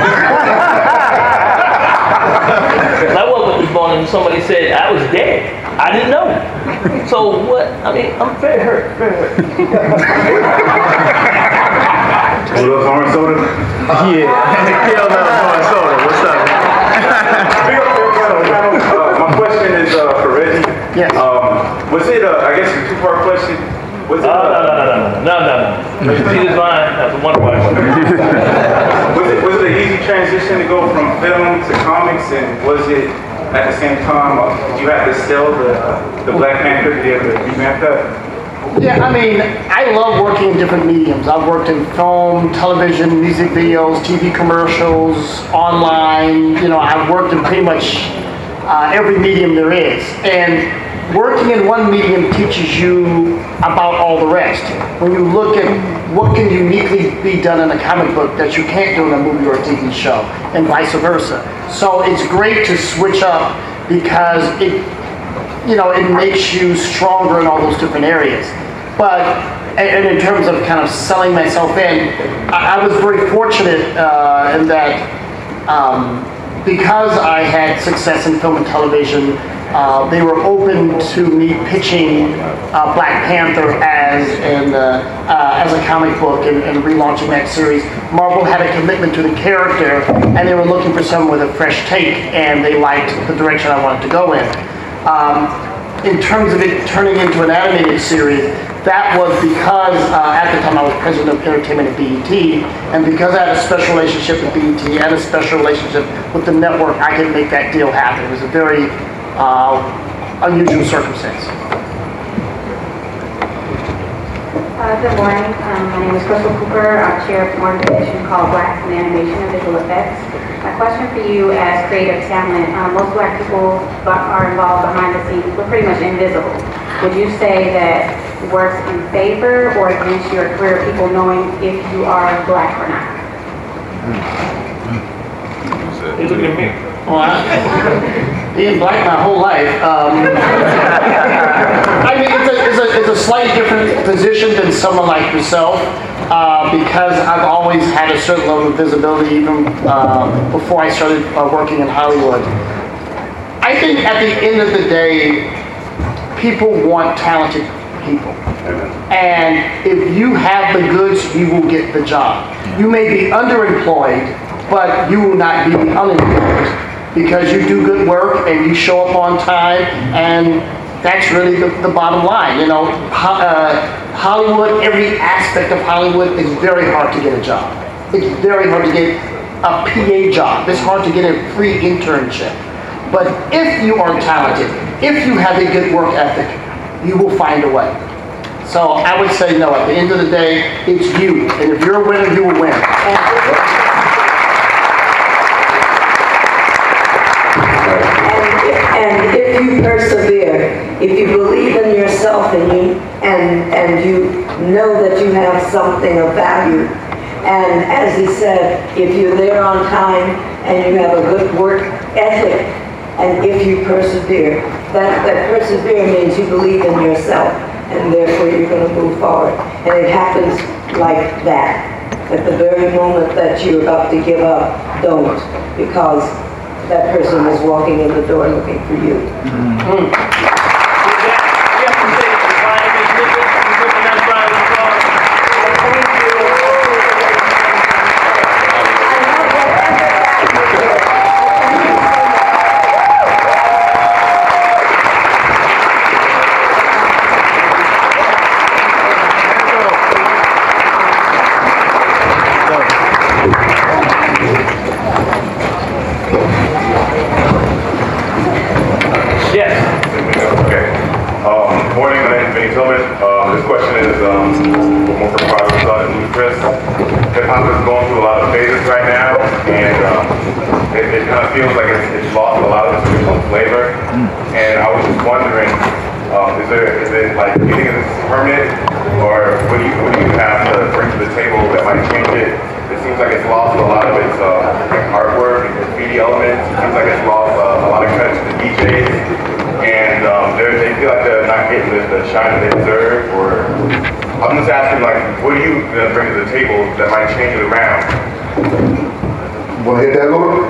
I woke up this morning and somebody said I was dead. I didn't know. So what? I mean, I'm very hurt, very hurt. What up, Orange Soda? Yeah. Hell no, Orange Soda. What's up? uh, my question is uh, for Reggie. Yes. Um, was it, uh, I guess, a two-part question? Was it, uh, no, no, no, no, no, no, no. See this line? That's a one question. was it was it an easy transition to go from film to comics, and was it at the same time uh, did you have to sell the uh, the Black Panther to be able to revamp that? Yeah, I mean, I love working in different mediums. I've worked in film, television, music videos, T V commercials, online. You know, I've worked in pretty much uh, every medium there is, and working in one medium teaches you about all the rest. When you look at what can uniquely be done in a comic book that you can't do in a movie or a T V show, and vice versa. So it's great to switch up because it, you know, it makes you stronger in all those different areas. But, and in terms of kind of selling myself in, I, I was very fortunate uh, in that um, because I had success in film and television, Uh, they were open to me pitching uh, Black Panther as an, uh, uh, as a comic book and, and relaunching that series. Marvel had a commitment to the character, and they were looking for someone with a fresh take, and they liked the direction I wanted to go in. Um, in terms of it turning into an animated series, that was because uh, at the time I was president of entertainment at B E T, and because I had a special relationship with B E T and a special relationship with the network, I could make that deal happen. It was a very Uh, unusual circumstance. Uh, good morning. Um, my name is Crystal Cooper. I'm chair of an organization called Blacks in Animation and Visual Effects. My question for you as creative talent, um, most Black people are involved behind the scenes. We're pretty much invisible. Would you say that works in favor or against your career, people knowing if you are Black or not? Hey, look at me. Well, I, being Black my whole life, um, I mean, it's a, it's, a, it's a slightly different position than someone like yourself, uh, because I've always had a certain level of visibility even uh, before I started uh, working in Hollywood. I think at the end of the day, people want talented people. And if you have the goods, you will get the job. You may be underemployed, but you will not be unemployed because you do good work and you show up on time, and that's really the, the bottom line. You know, ho- uh, Hollywood, every aspect of Hollywood is very hard to get a job. It's very hard to get a P A job. It's hard to get a free internship. But if you are talented, if you have a good work ethic, you will find a way. So I would say no. At the end of the day, it's you. And if you're a winner, you will win. And if you persevere, if you believe in yourself and you and and you know that you have something of value, and as he said, if you're there on time and you have a good work ethic, and if you persevere, that, that persevere means you believe in yourself, and therefore you're going to move forward. And it happens like that. At the very moment that you're about to give up, don't, because that person is walking in the door looking for you. Mm. Hip-hop is going through a lot of phases right now, and um, it, it kind of feels like it's, it's lost a lot of its original flavor. And I was just wondering, um, is there is it like do you think it's permanent, or what do you what do you have to bring to the table that might change it? It seems like it's lost a lot of its uh, artwork and graffiti elements. It seems like it's lost uh, a lot of credit to the D Js, and um, they feel like they're not getting the, the shine that they deserve. Or I'm just asking, like, what are you gonna bring to the table that might change it around? Want to hit that, Lord?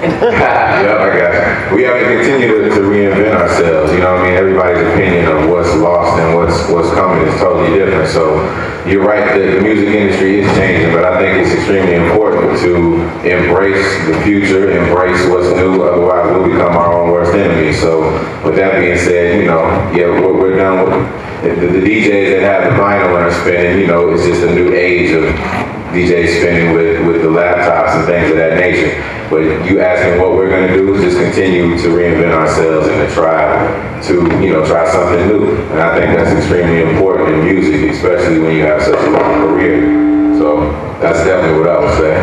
Yeah, I got it. We have to continue to, to reinvent ourselves. You know what I mean? Everybody's opinion of what's lost and what's what's coming is totally different. So you're right that the music industry is changing, but I think it's extremely important to embrace the future, embrace what's new. Otherwise, we'll become our own worst enemy. So with that being said, you know, yeah, we're, we're done with the, the D Js that have the vinyl and are spinning. You know, it's just a new age of D Js spinning with, with the laptops and things of that nature. But you asking what we're going to do is just continue to reinvent ourselves and to try to, you know, try something new. And I think that's extremely important in music, especially when you have such a long career. So that's definitely what I would say.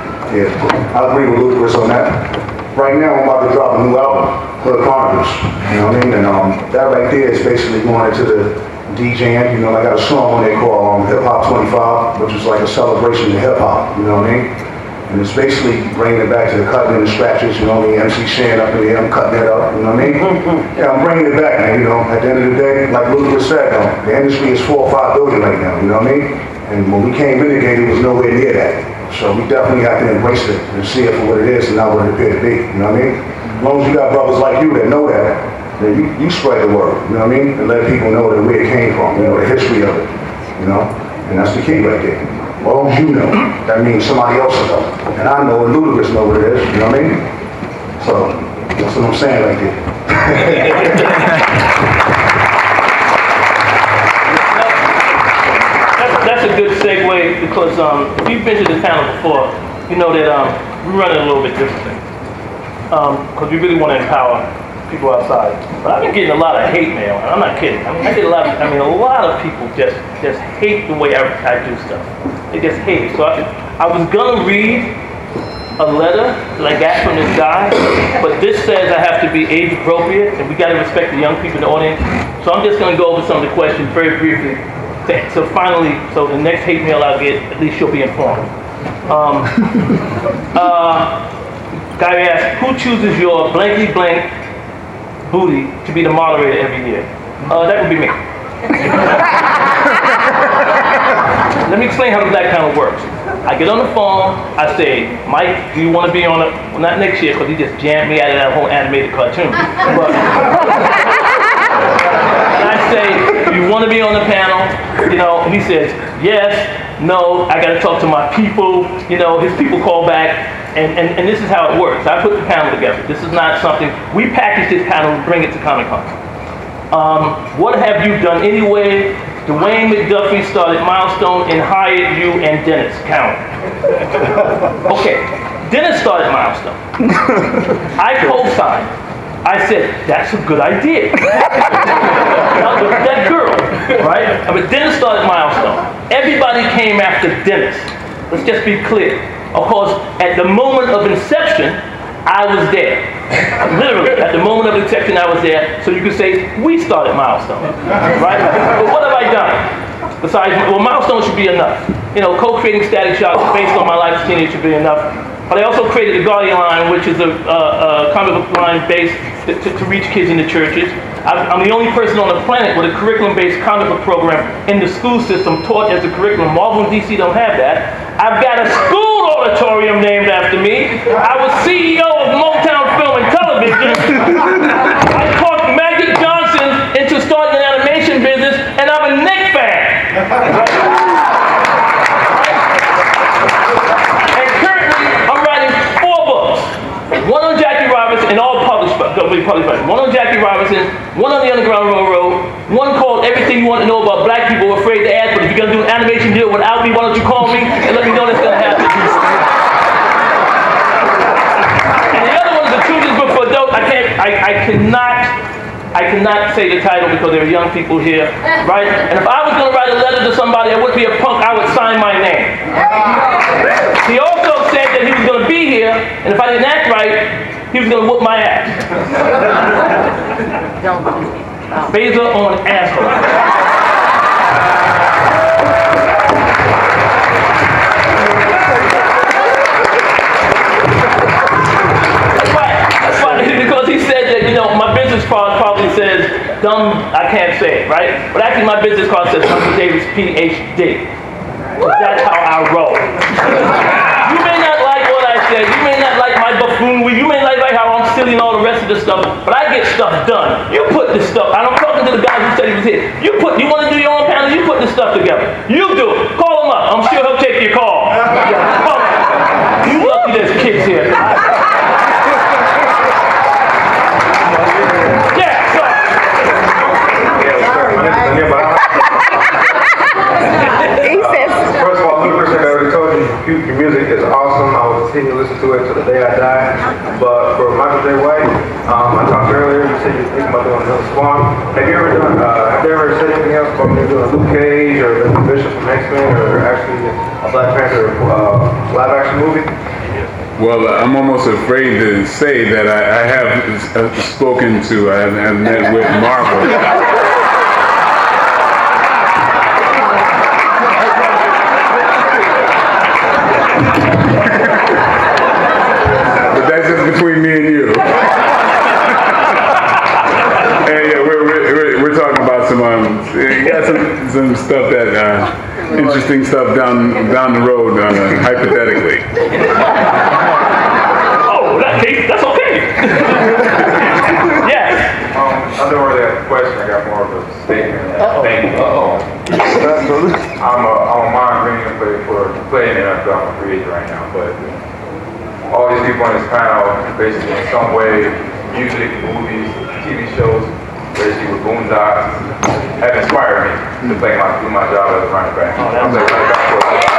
Yeah, I agree with Ludacris on that. Right now, I'm about to drop a new album, Hood Carnivals. You know what I mean? And um, that right there is basically going into the DJing. You know, I got a song on there called um, Hip Hop twenty-five, which is like a celebration of hip hop. You know what I mean? And it's basically bringing it back to the cutting and the scratches. You know what I mean? M C Shan up in there, I'm cutting that up. You know what I mean? Yeah, I'm bringing it back, man. You know, at the end of the day, like Ludacris said, though, the industry is four or five billion right now. You know what I mean? And when we came in the game, it was nowhere near that. So we definitely have to embrace it and see it for what it is and not what it appeared to be. You know what I mean? As long as you got brothers like you that know that, then you, you spread the word. You know what I mean? And let people know that where it came from. You know, the history of it. You know? And that's the key right there. As long as you know, that means somebody else will know. And I know and Ludacris know what it is. You know what I mean? So that's what I'm saying right there. That's a good segue because um, if you've been to this panel before, you know that um, we run it a little bit differently because um, we really want to empower people outside. But I've been getting a lot of hate mail, and I'm not kidding. I mean, I get a lot. Of, I mean, a lot of people just just hate the way I, I do stuff. They just hate it. So I, I was gonna read a letter that I got from this guy, but this says I have to be age appropriate, and we got to respect the young people in the audience. So I'm just gonna go over some of the questions very briefly. So finally, so the next hate mail I get, at least you'll be informed. Um, uh, guy asked, who chooses your blankety blank booty to be the moderator every year? Uh, that would be me. Let me explain how the Black Panel works. I get on the phone, I say, Mike, do you want to be on it? Well, not next year, because he just jammed me out of that whole animated cartoon. But, and I say, do you want to be on the panel? You know, and he says, yes, no, I got to talk to my people. You know, his people call back, and, and, and this is how it works. I put the panel together. This is not something, we package this panel and bring it to Comic-Con. Um, what have you done anyway? Dwayne McDuffie started Milestone and hired you and Dennis. Count. Okay, Dennis started Milestone. I co-signed. I said, that's a good idea. Now look at that girl, right? I mean, Dennis started Milestone. Everybody came after Dennis. Let's just be clear. Of course, at the moment of inception, I was there. Literally, at the moment of inception, I was there. So you could say, we started Milestone. Right? But what have I done? Besides, well, Milestone should be enough. You know, co-creating Static Shock based on my life as a teenager should be enough. But I also created the Guardian line, which is a, a, a comic book line based to, to, to reach kids in the churches. I'm, I'm the only person on the planet with a curriculum-based comic book program in the school system taught as a curriculum. Marvel and D C don't have that. I've got a school auditorium named after me. I was C E O of Motown Film and Television. I talked Magic Johnson into starting an animation business, and I'm a Knicks fan. And currently, I'm writing four books. One on Jackie Robinson, and all published, published. One on Jackie Robinson, one on the Underground Railroad, one called Everything You Want to Know About Black People Afraid to Ask, but if you're going to do an animation deal without me, why don't you call me and let me know that's going to happen. And the other one is a children's book for adults. I can't, I, I cannot, I cannot say the title because there are young people here, right? And if I was going to write a letter to somebody, I wouldn't be a punk, I would sign my name. He also said that he was going to be here, and if I didn't act right, he was going to whoop my ass. Phaser on asshole. That's why, that's why, because he said that, you know, my business card probably says, dumb, I can't say it, right? But actually my business card says Hunter Davis, P H D. That's how I roll. You may not like what I said, you may not like my buffoonery, you may not like how I'm silly and all the rest of this stuff, but I get stuff done. You put this stuff, and I'm talking to the guy who said he was here. You put, you want to do your own panel, you put this stuff together. You do it. Call him up. I'm sure he'll take your call. Call him. You lucky there's kids here. Yeah, so. He says. First of all, Lucas, I already told you, your music is awesome. I will continue to listen to it till the day I die. But for Michael J. White, um, I talked earlier, you said you're thinking about doing another Spawn. Have you ever done, uh, have you ever said anything else about maybe doing Luke Cage or the Bishop from X-Men or actually a Black Panther uh, live action movie? Well, uh, I'm almost afraid to say that I, I have uh, spoken to, I have, have met with Marvel. But that's just between me and you. And yeah, we're, we're, we're talking about some, um, got some, some stuff that, uh, interesting stuff down down the road, uh, hypothetically. Oh, that case, that's okay. Yes. Um, I don't really have a question. I got more of a statement. Uh-oh. Thank you. Uh-oh. I'm a, I'm a mind green to play for playing in N F L. I'm a free agent right now, but all these people on this panel, basically in some way, music, movies, T V shows, basically with Boondocks, have inspired me to play my do my job as a running back. Oh, I'm a running back for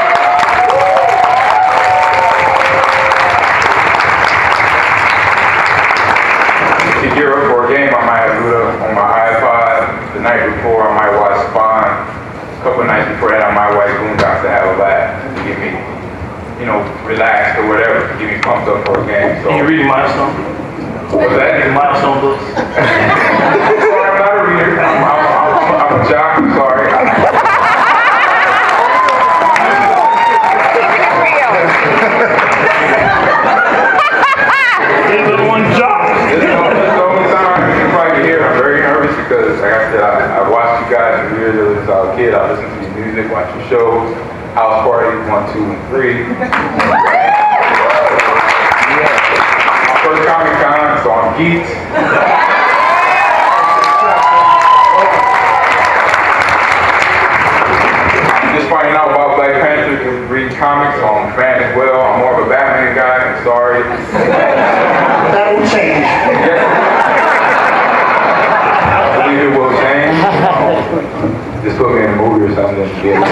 in Europe for a game, I might have Luda on my iPod. The night before, I might watch Spawn. A couple of nights before that, I might watch Boondocks to have a laugh to get me, you know, relaxed or whatever, to get me pumped up for a game. So. Are you reading Milestone? What was that? Milestone books. Sorry, I'm not a reader. I'm, I'm, I'm, I'm a jock. I'm sorry. Even one jock. This is the only time you probably hear. I'm very nervous because, like I said, I, I watched you guys for years as a kid. I listened to your music, watched your shows, House Party, one, two, and three. First Comic Con, so I'm geeked. Just finding out about Black Panther through reading comics, so I'm a fan as well. I'm more of a Batman guy, I'm sorry. That will change. Yes. I believe it will change. Just put me in a movie or something.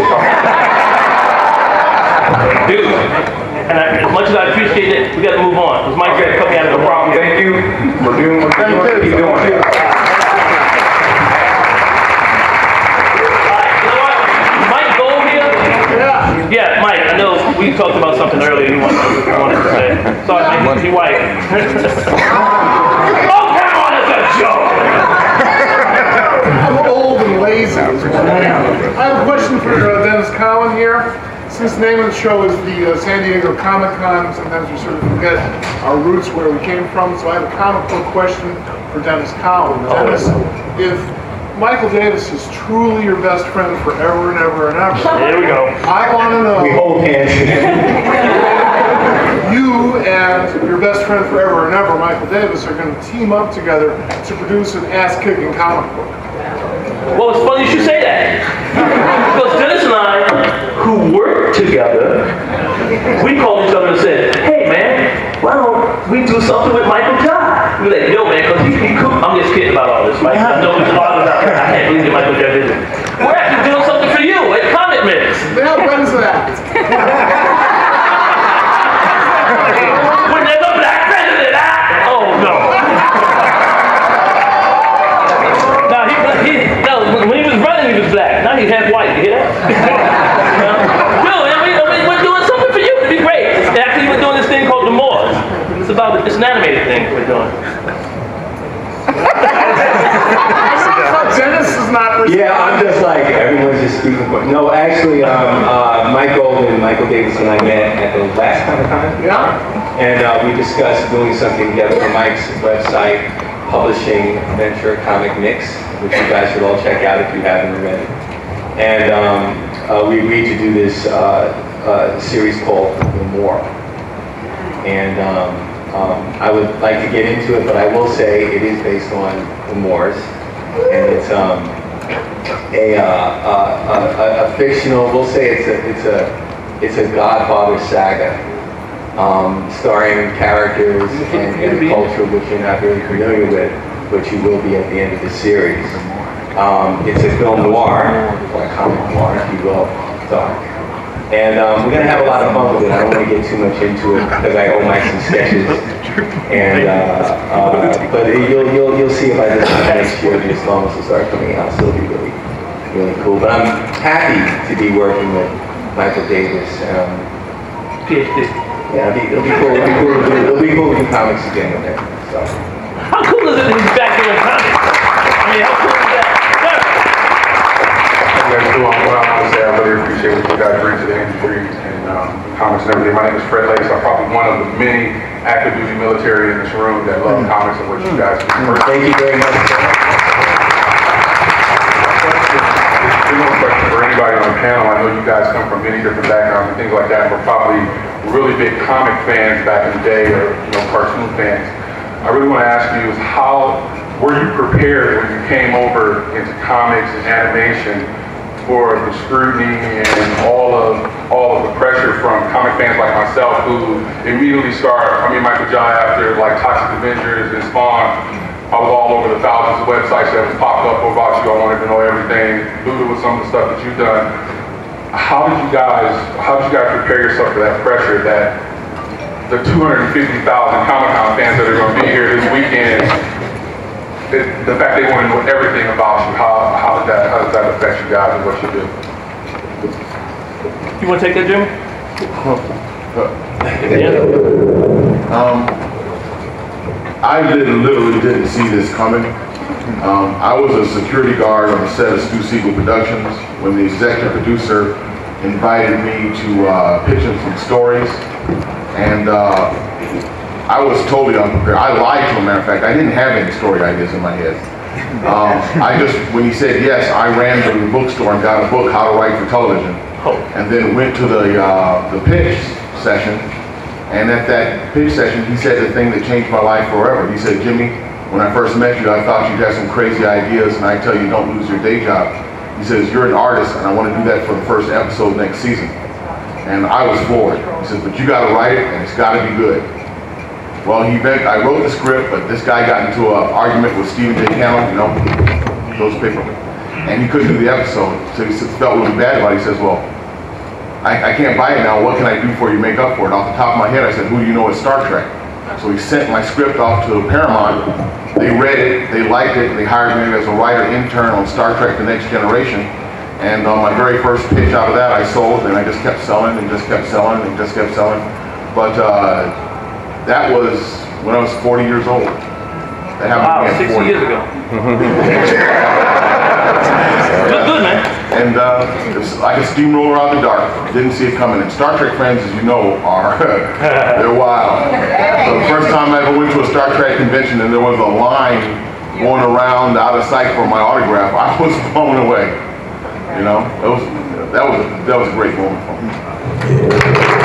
Dude. And I, as much as I appreciate it, we got to move on. Because Mike said, cut me out of the problem. Thank you for doing what you're doing. Keep doing it. Yeah, Mike, I know we talked about something earlier you wanted, you wanted to say. Sorry, Mike, you white. Oh, come on, it's a joke! I'm old and lazy. I have a question for uh, Dennis Cowan here. Since the name of the show is the uh, San Diego Comic Con, sometimes we sort of forget our roots, where we came from. So I have a comic book question for Dennis Cowan. Dennis, if Michael Davis is truly your best friend forever and ever and ever, here we go. I want to know. We hold hands. You and your best friend forever and ever, Michael Davis, are going to team up together to produce an ass-kicking comic book. Well, it's funny you should say that. Because Dennis and I, who work together, we called each other and said, hey man, why don't we do something with Michael Jai? We're like, yo man, because he, he could. I'm just kidding about all this, Mike. I know there's a lot of us out there. I can't believe that Michael Jai did it. We're actually doing something for you at Comic Mix. Yeah, when's that? When there's a black president, ah! Oh no. Now he, he no, when he was running, he was black. Now he's half white. You hear that? No, and we, we, we're doing something for you. It'd be great. Actually, we're doing this thing called The Moors. It's about it's an animated thing we're doing. Dennis is not. Yeah, I'm just like everyone's just speaking. No, actually, um, uh, Mike Golden, Michael Davis, and I met at the last Comic Con. Yeah. And uh, we discussed doing something together for Mike's website, publishing venture Comic Mix, which you guys should all check out if you haven't already. And um, uh, we agreed to do this uh, uh, series called The Moor. And um, um, I would like to get into it, but I will say it is based on the Moors. And it's um, a, uh, uh, a, a fictional, we'll say it's a, it's a, it's a Godfather saga, um, starring characters and, and culture which you're not really familiar with, but you will be at the end of the series. Um, it's a film noir, or a comic noir, if you will, dark. And um, we're going to have a lot of fun with it. I don't want to get too much into it because I owe Mike some sketches. And, uh, uh, but you'll, you'll, you'll see it by this time next year, the installments will start coming out, so it'll be really, really cool. But I'm happy to be working with Michael Davis. Um, yeah, it'll be, it'll be cool. It'll be cool to do, it'll be cool to do comics again with him. So. How cool is it that he's back doing comics? I mean, how cool is that? That's cool. What I want to say, I really appreciate what you guys bring to the industry and um, comics and everything. My name is Fred Lace. I'm probably one of the many active duty military in this room that love comics and what you guys do. Thank you very much. For anybody on the panel, I know you guys come from many different backgrounds and things like that. We're probably really big comic fans back in the day, or you know, cartoon fans. I really want to ask you is how were you prepared when you came over into comics and animation for the scrutiny and all of all of the pressure from comic fans like myself who immediately start, I mean Michael Jai after like Toxic Avengers and Spawn, I was all over the thousands of websites that was popped up about you. I wanted to know everything, Luda with some of the stuff that you've done. How did you guys, how did you guys prepare yourself for that pressure that the two hundred fifty thousand Comic-Con fans that are going to be here this weekend, the, the fact they want to know everything about you, how, how, did that, how does that affect you guys and what you do? You want to take that, Jim? Um, I didn't, literally didn't see this coming. Um, I was a security guard on the set of Stu Siegel Productions when the executive producer invited me to uh, pitch him some stories. And uh, I was totally unprepared. I lied to him, matter of fact. I didn't have any story ideas in my head. Um, I just, when he said yes, I ran to the bookstore and got a book, How to Write for Television. And then went to the, uh, the pitch session. And at that pitch session, he said the thing that changed my life forever. He said, Jimmy, when I first met you, I thought you had some crazy ideas, and I tell you, don't lose your day job. He says, you're an artist, and I want to do that for the first episode next season. And I was floored. He says, but you got to write it, and it's got to be good. Well, he begged, I wrote the script, but this guy got into an argument with Stephen J. Cannell, you know, those people, and he couldn't do the episode. So he felt really bad about it. He says, well, I, I can't buy it now. What can I do for you to make up for it? Off the top of my head, I said, who do you know at Star Trek? So he sent my script off to Paramount. They read it, they liked it, they hired me as a writer intern on Star Trek The Next Generation. And on my very first pitch out of that, I sold, and I just kept selling and just kept selling and just kept selling. But uh, that was when I was forty years old. That happened Wow, to me at sixty forty. years ago. Good, good, man. And uh, it's like a steamroller out in the dark. Didn't see it coming. And Star Trek fans, as you know, are they're wild. So the first time I ever went to a Star Trek convention and there was a line going around out of sight for my autograph, I was blown away. You know, it was that was that was a great moment for me.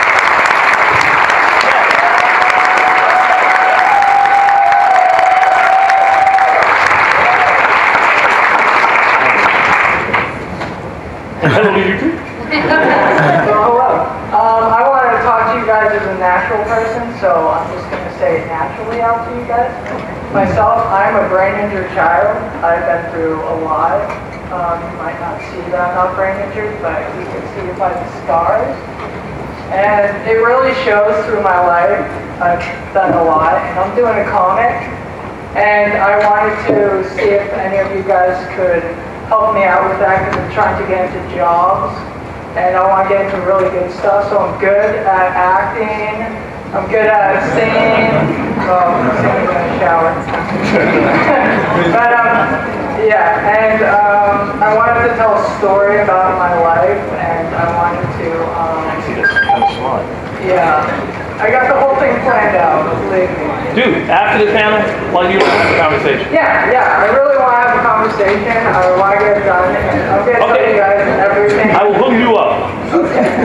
Hello, you too. Hello. Um, I wanted to talk to you guys as a natural person, so I'm just going to say it naturally out to you guys. Myself, I'm a brain injured child. I've been through a lot. Um, you might not see that I'm not brain injured, but you can see it by the scars. And it really shows through my life. I've done a lot, and I'm doing a comic. And I wanted to see if any of you guys could help me out with that because I'm trying to get into jobs and I want to get into really good stuff. So I'm good at acting, I'm good at singing. Oh, I'm singing in the shower. But um, yeah, and um, I wanted to tell a story about my life and I wanted to. Um, I see this kind of slide. Yeah, I got the whole thing planned out. Believe me. Dude, after the panel, why do you want to have a conversation? Yeah, yeah, I really want to have a conversation. I want to get it done, and I'm going to tell you guys everything. I will hook you up. Okay.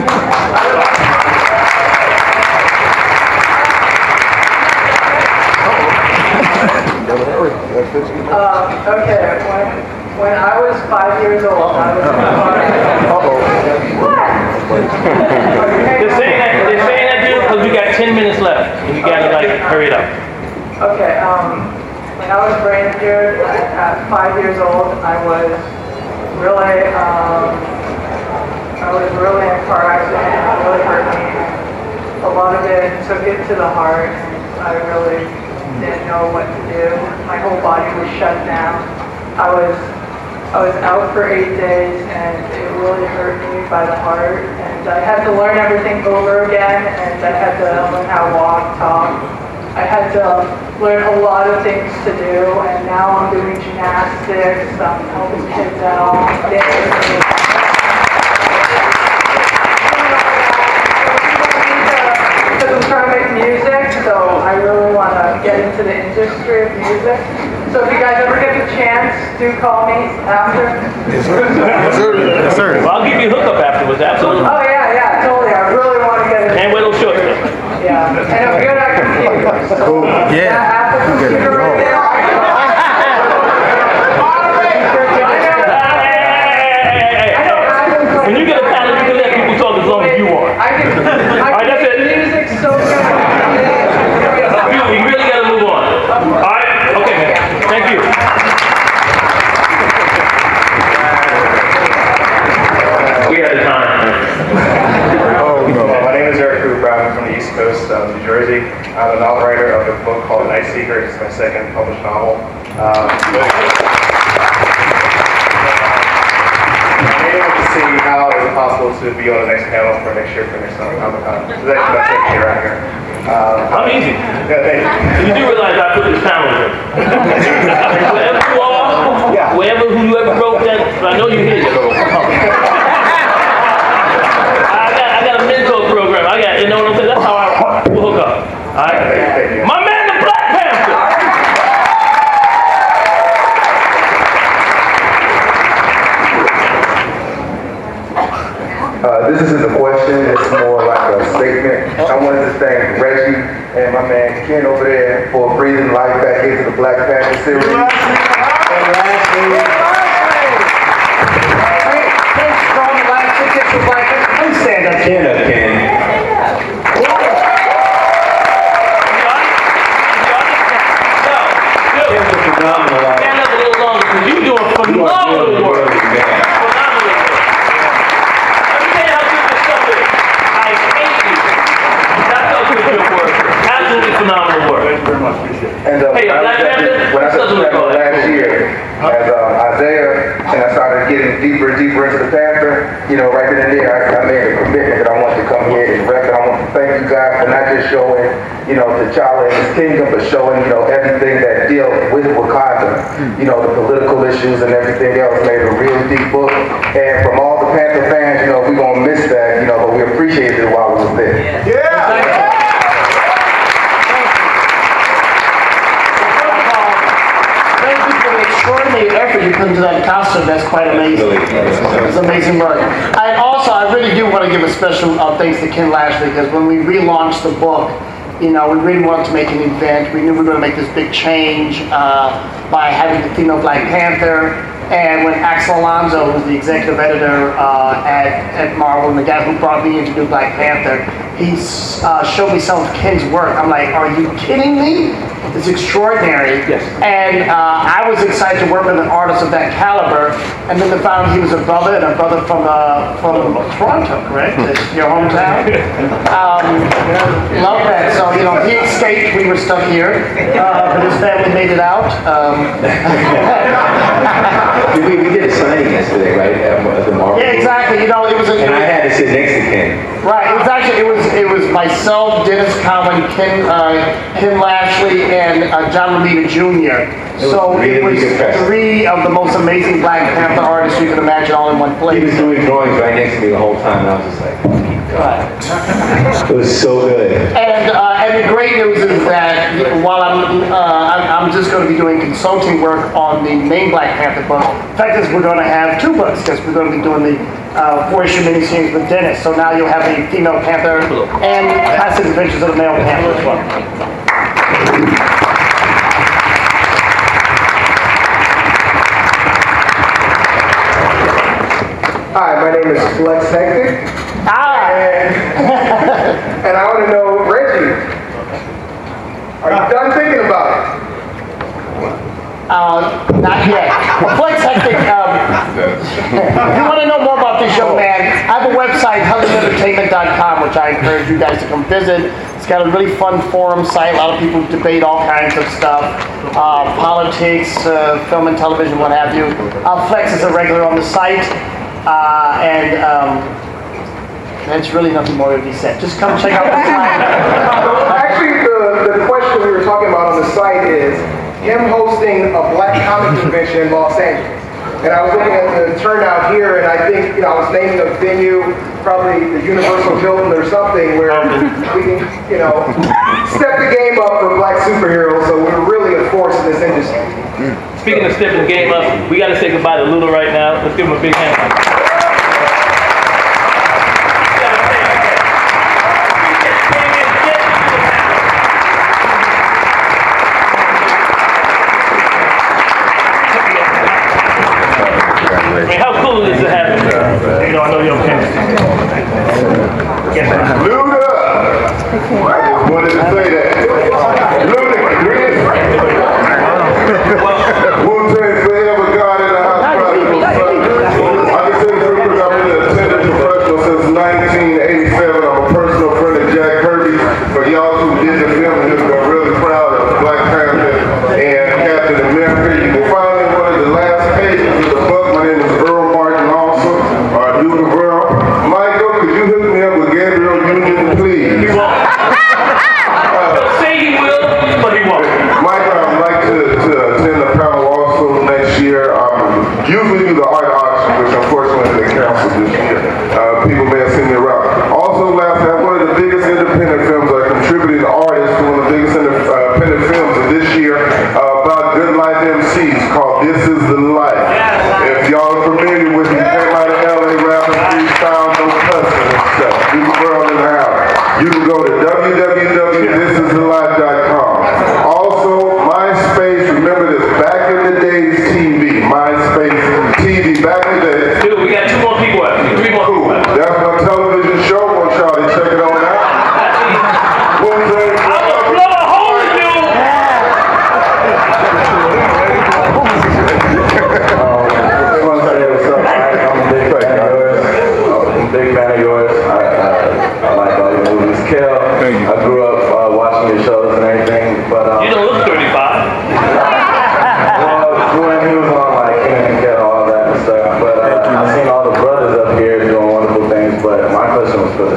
uh, okay, when, when I was five years old, I was in a car. What? They're saying that, they're saying that, dude, because we got ten minutes left, and you gotta, like, hurry it up. Okay, um, when I was brain injured at five years old, I was really, um, I was really in a car accident. It really hurt me. A lot of it took it to the heart. I really didn't know what to do. My whole body was shut down. I was, I was out for eight days, and it really hurt me by the heart. And I had to learn everything over again, and I had to learn how to walk, talk. I had to learn a lot of things to do, and now I'm doing gymnastics, I'm helping kids out, dancing. Because I'm trying to make music, so I really want to get into the industry of music. So if you guys ever get the chance, do call me after. Yes, sir. Yes, sir. Yes, sir. Well, I'll give you a hookup afterwards, absolutely. Oh, yeah, yeah, totally. I really want to get into And wear those shorts. Yeah, and I'm good at computers. So Cool. Yeah. I have the computer right there. When you get a panel, you can let people talk as long as you want. I can, I All right, that's it. music so good. You, you really got to move on. All right? Okay, man. Thank you. We had the time. Oh, no. My name is Eric Cooper. I'm from the East Coast of New Jersey. I'm a novel writer of a book called Night Seeker. It's my second published novel. Um, I'm able to see how is it possible to be on the next panel for next year for next summer Comic-Con. So that's my second year out here. Um, I'm easy. Yeah, thank you. You do realize I put this panel in. Wherever you are, wherever whoever wrote that, I know you're here. I got, I got a mentor program. I got, you know what I'm saying? That's how I will hook up. All right. My man, the Black Panther. Uh, this isn't a question, it's more like a statement. I wanted to thank Reggie and my man Ken over there for breathing life back into the Black Panther series. And lastly, Please stand up, Ken up, Ken. Stand up a little longer because you're doing phenomenal work. Absolutely phenomenal work. And uh, Hey, when I Black was at Panther, the- when I this was doesn't at look the like last year, as uh, I deeper and deeper into the Panther, you know, right then and there, I, I made a commitment that I want to come here and rep, and I want to thank you guys for not just showing, you know, T'Challa and his kingdom, but showing, you know, everything that deals with Wakanda, you know, the political issues and everything else. Made a real deep book, and from all the Panther fans, you know, we're gonna miss that, you know, but we appreciated it while it was there. Yeah. Extraordinary effort you put into that costume. That's quite amazing. It's amazing work. And also, I really do want to give a special uh, thanks to Ken Lashley, because when we relaunched the book, you know, we really wanted to make an event. We knew we were going to make this big change uh, by having the female Black Panther. And when Axel Alonso, who's the executive editor uh, at, at Marvel, and the guy who brought me in to do Black Panther, he uh, showed me some of Ken's work. I'm like, are you kidding me? It's extraordinary. Yes. And uh, I was excited to work with an artist of that caliber, and then to find out he was a brother, and a brother from uh, from Toronto, correct? It's your hometown. Um, love that. So, you know, he escaped. We were stuck here, uh, but his family made it out. Um, we, we did a signing yesterday, right? At the Marvel. Yeah, exactly. You know, it was. A, and I had to sit next to Ken. Right. It was actually it was it was myself, Dennis Cowan, Ken uh, Ken Lashley, and uh, John Romita Junior It so really it was impressive. three of the most amazing Black Panther artists you could imagine all in one place. He was doing drawings right next to me the whole time, and I was just like, oh my God. It was so good. And uh, and the great news is that while I'm uh, I'm, I'm just going to be doing consulting work on the main Black Panther book. The fact is, we're going to have two books, because we're going to be doing the uh, four-issue miniseries with Dennis. So now you'll have the female Panther and Classic Adventures of the Male Panther as well. Hi, my name is Flex Hectic. Hi. And, and I want to know, Reggie, are you done thinking about it? Uh, not yet. Flex Hectic, um, if you want to know more about this young man, I have a website, Hudson Entertainment dot com, which I encourage you guys to come visit. It's got a really fun forum site. A lot of people debate all kinds of stuff, uh, politics, uh, film and television, what have you. Uh, Flex is a regular on the site, uh, and um, that's really nothing more to be said. Just come check out the site. Actually, the, the question we were talking about on the site is him hosting a Black comic convention in Los Angeles. And I was looking at the turnout here, and I think, you know, I was naming a venue, probably the Universal Hilton or something, where we can, you know, step the game up for Black superheroes. So we're really a force in this industry. Speaking of stepping the game up, we got to say goodbye to Lula right now. Let's give him a big hand. I mean, how cool is it to have him? You know, I know you're okay. Luda! I just wanted to say that. Luda, Wu-Tang forever, God in the house. I can say this because I've been an attendant professional since nineteen eighty-seven. I'm a personal friend of Jack Kirby. For y'all who did the film, I'm really proud of Black Panther and Captain America. You can find me one of the last pages of the book. My name is Earl Martin also, or Luda Earl. Michael, could you hook me up with Gabriel Union, please? He won't. He'll say he will, but he won't. Michael, I'd like to, to attend the panel also next year. Um, usually do the art auction, which unfortunately they canceled this year. Uh, people may have seen me around. Also, last night, one of the biggest independent films, a contributing artist to one of the biggest independent films of this year, uh, about Good Life M Cs, called This Is the Life. If y'all are familiar with it, you came out of L A rapping freestyle, no cussing and stuff. You can world in the house. You can go to w w w dot this is the life dot com. Also, MySpace, remember this, back in the days T V, MySpace T V, back in the day. Dude, we got two more people. Three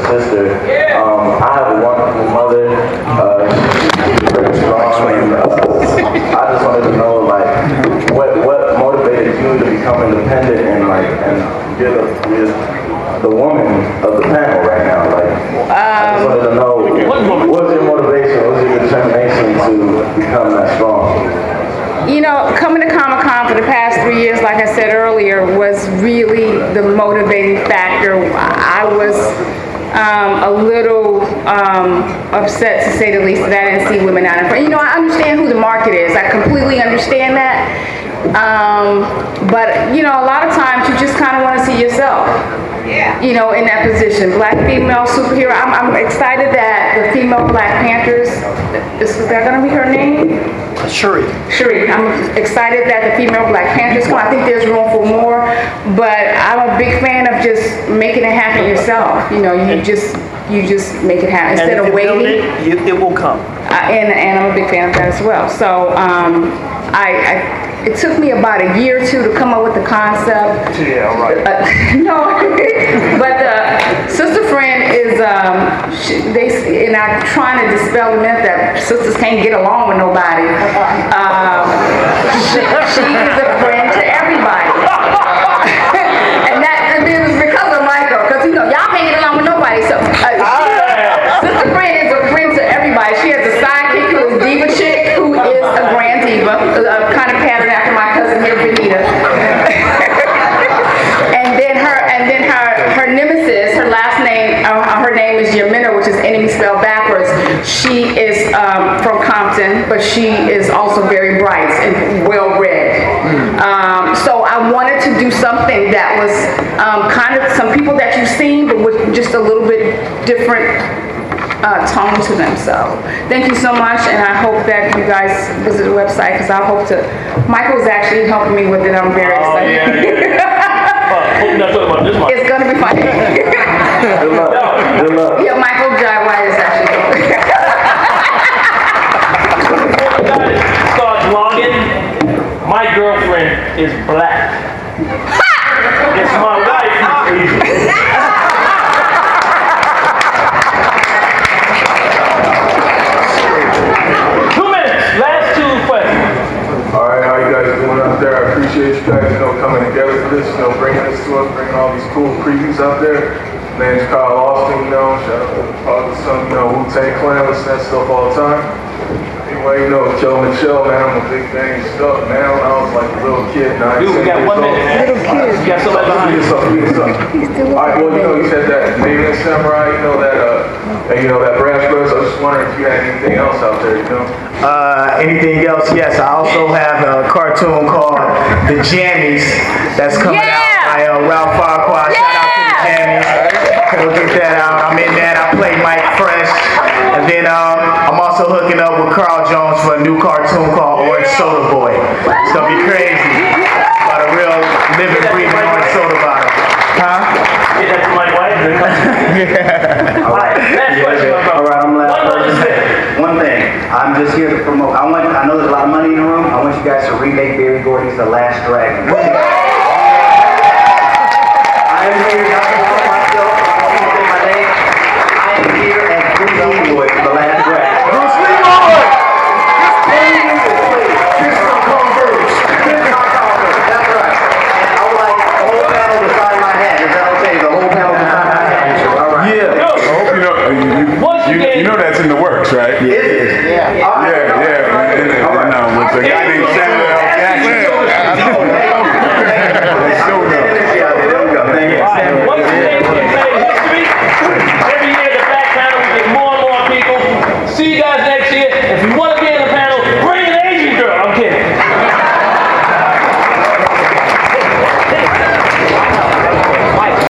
sister. Um, I have a wonderful mother. Uh, she's very strong. And, uh, I just wanted to know, like, what what motivated you to become independent and like and you're the, you're the woman of the panel right now. Like, I just wanted to know what's your motivation, what's your determination to become that strong? You know, coming to Comic-Con for the past three years, like I said earlier, was really the motivating factor. I was um, a little um, upset, to say the least, that I didn't see women out in front. You know, I understand who the market is. I completely understand that. Um, but, you know, a lot of times you just kind of want to see yourself. Yeah. You know, in that position. Black female superhero. I'm, I'm excited that the female Black Panthers, is that going to be her name? Shuri. Shuri. I'm excited that the female Black Panthers come. I think there's room for more, but I'm a big fan of just making it happen yourself. You know, you just you just make it happen instead of waiting. It, it will come. Uh, and and I'm a big fan of that as well. So um, I. I It took me about a year or two to come up with the concept. Yeah, right. Uh, no, but uh, Sister Friend is, um, she, they, and I'm trying to dispel the myth that sisters can't get along with nobody. Um, she, she is a friend to everybody. and that and it was because of Michael, because, you know, y'all can't get along with nobody. So uh, she, Sister Friend is a friend to everybody. She has a sidekick who is Diva Chick, who is a grand diva, uh, kind of patterned after my cousin here, Benita. and then her, and then her, her nemesis, her last name, uh, her name is Yamina, which is enemy spelled backwards. She is um, from Compton, but she is also very bright and well-read. Um, so I wanted to do something that was um, kind of some people that you've seen, but with just a little bit different Uh, tone to them. So thank you so much, and I hope that you guys visit the website, because I hope to. Michael's actually helping me with it. I'm very Oh, excited. yeah, yeah. Oh, hope you're not talking about this one. It's gonna be fun. Good luck. Good luck. Yeah, Michael Jai White is actually doing it. Before you guys start vlogging, my girlfriend is black. It's my wife who's Asian. Out there, I appreciate you guys, you know, coming together for this, you know, bringing this to us, bringing all these cool previews out there. Name's Kyle Austin, you know, shout out to Father Son, you know, Wu-Tang Clan, listen to that stuff all the time. Anyway, you know, Joe Michelle, man, I'm a big fan of stuff, man. When I was like a little kid, nine, Dude, we got one minute, man. Little kid. You got somebody behind you. All right, well, you know, you said that Maven Samurai, you know, that, uh, and, you know, that Brass Brothers. I was just wondering if you had anything else out there, you know? Uh, anything else? Yes, I also have a cartoon called The Jammies that's coming Yeah. out by uh, Ralph Farquhar. Shout out to The Jammies. Go get that out. I'm in that. I play Mike Fresh. And then um, I'm also hooking up with Carl Jones for a new cartoon called Orange Soda Boy. It's going to be crazy. About a real living, breathing orange soda bottle. Huh? Get that to my wife. Yeah. All right, next question. All right, I'm last person. One thing, I'm just here to promote. I want. I know there's a lot of money in the room. I want you guys to remake Barry Gordy's The Last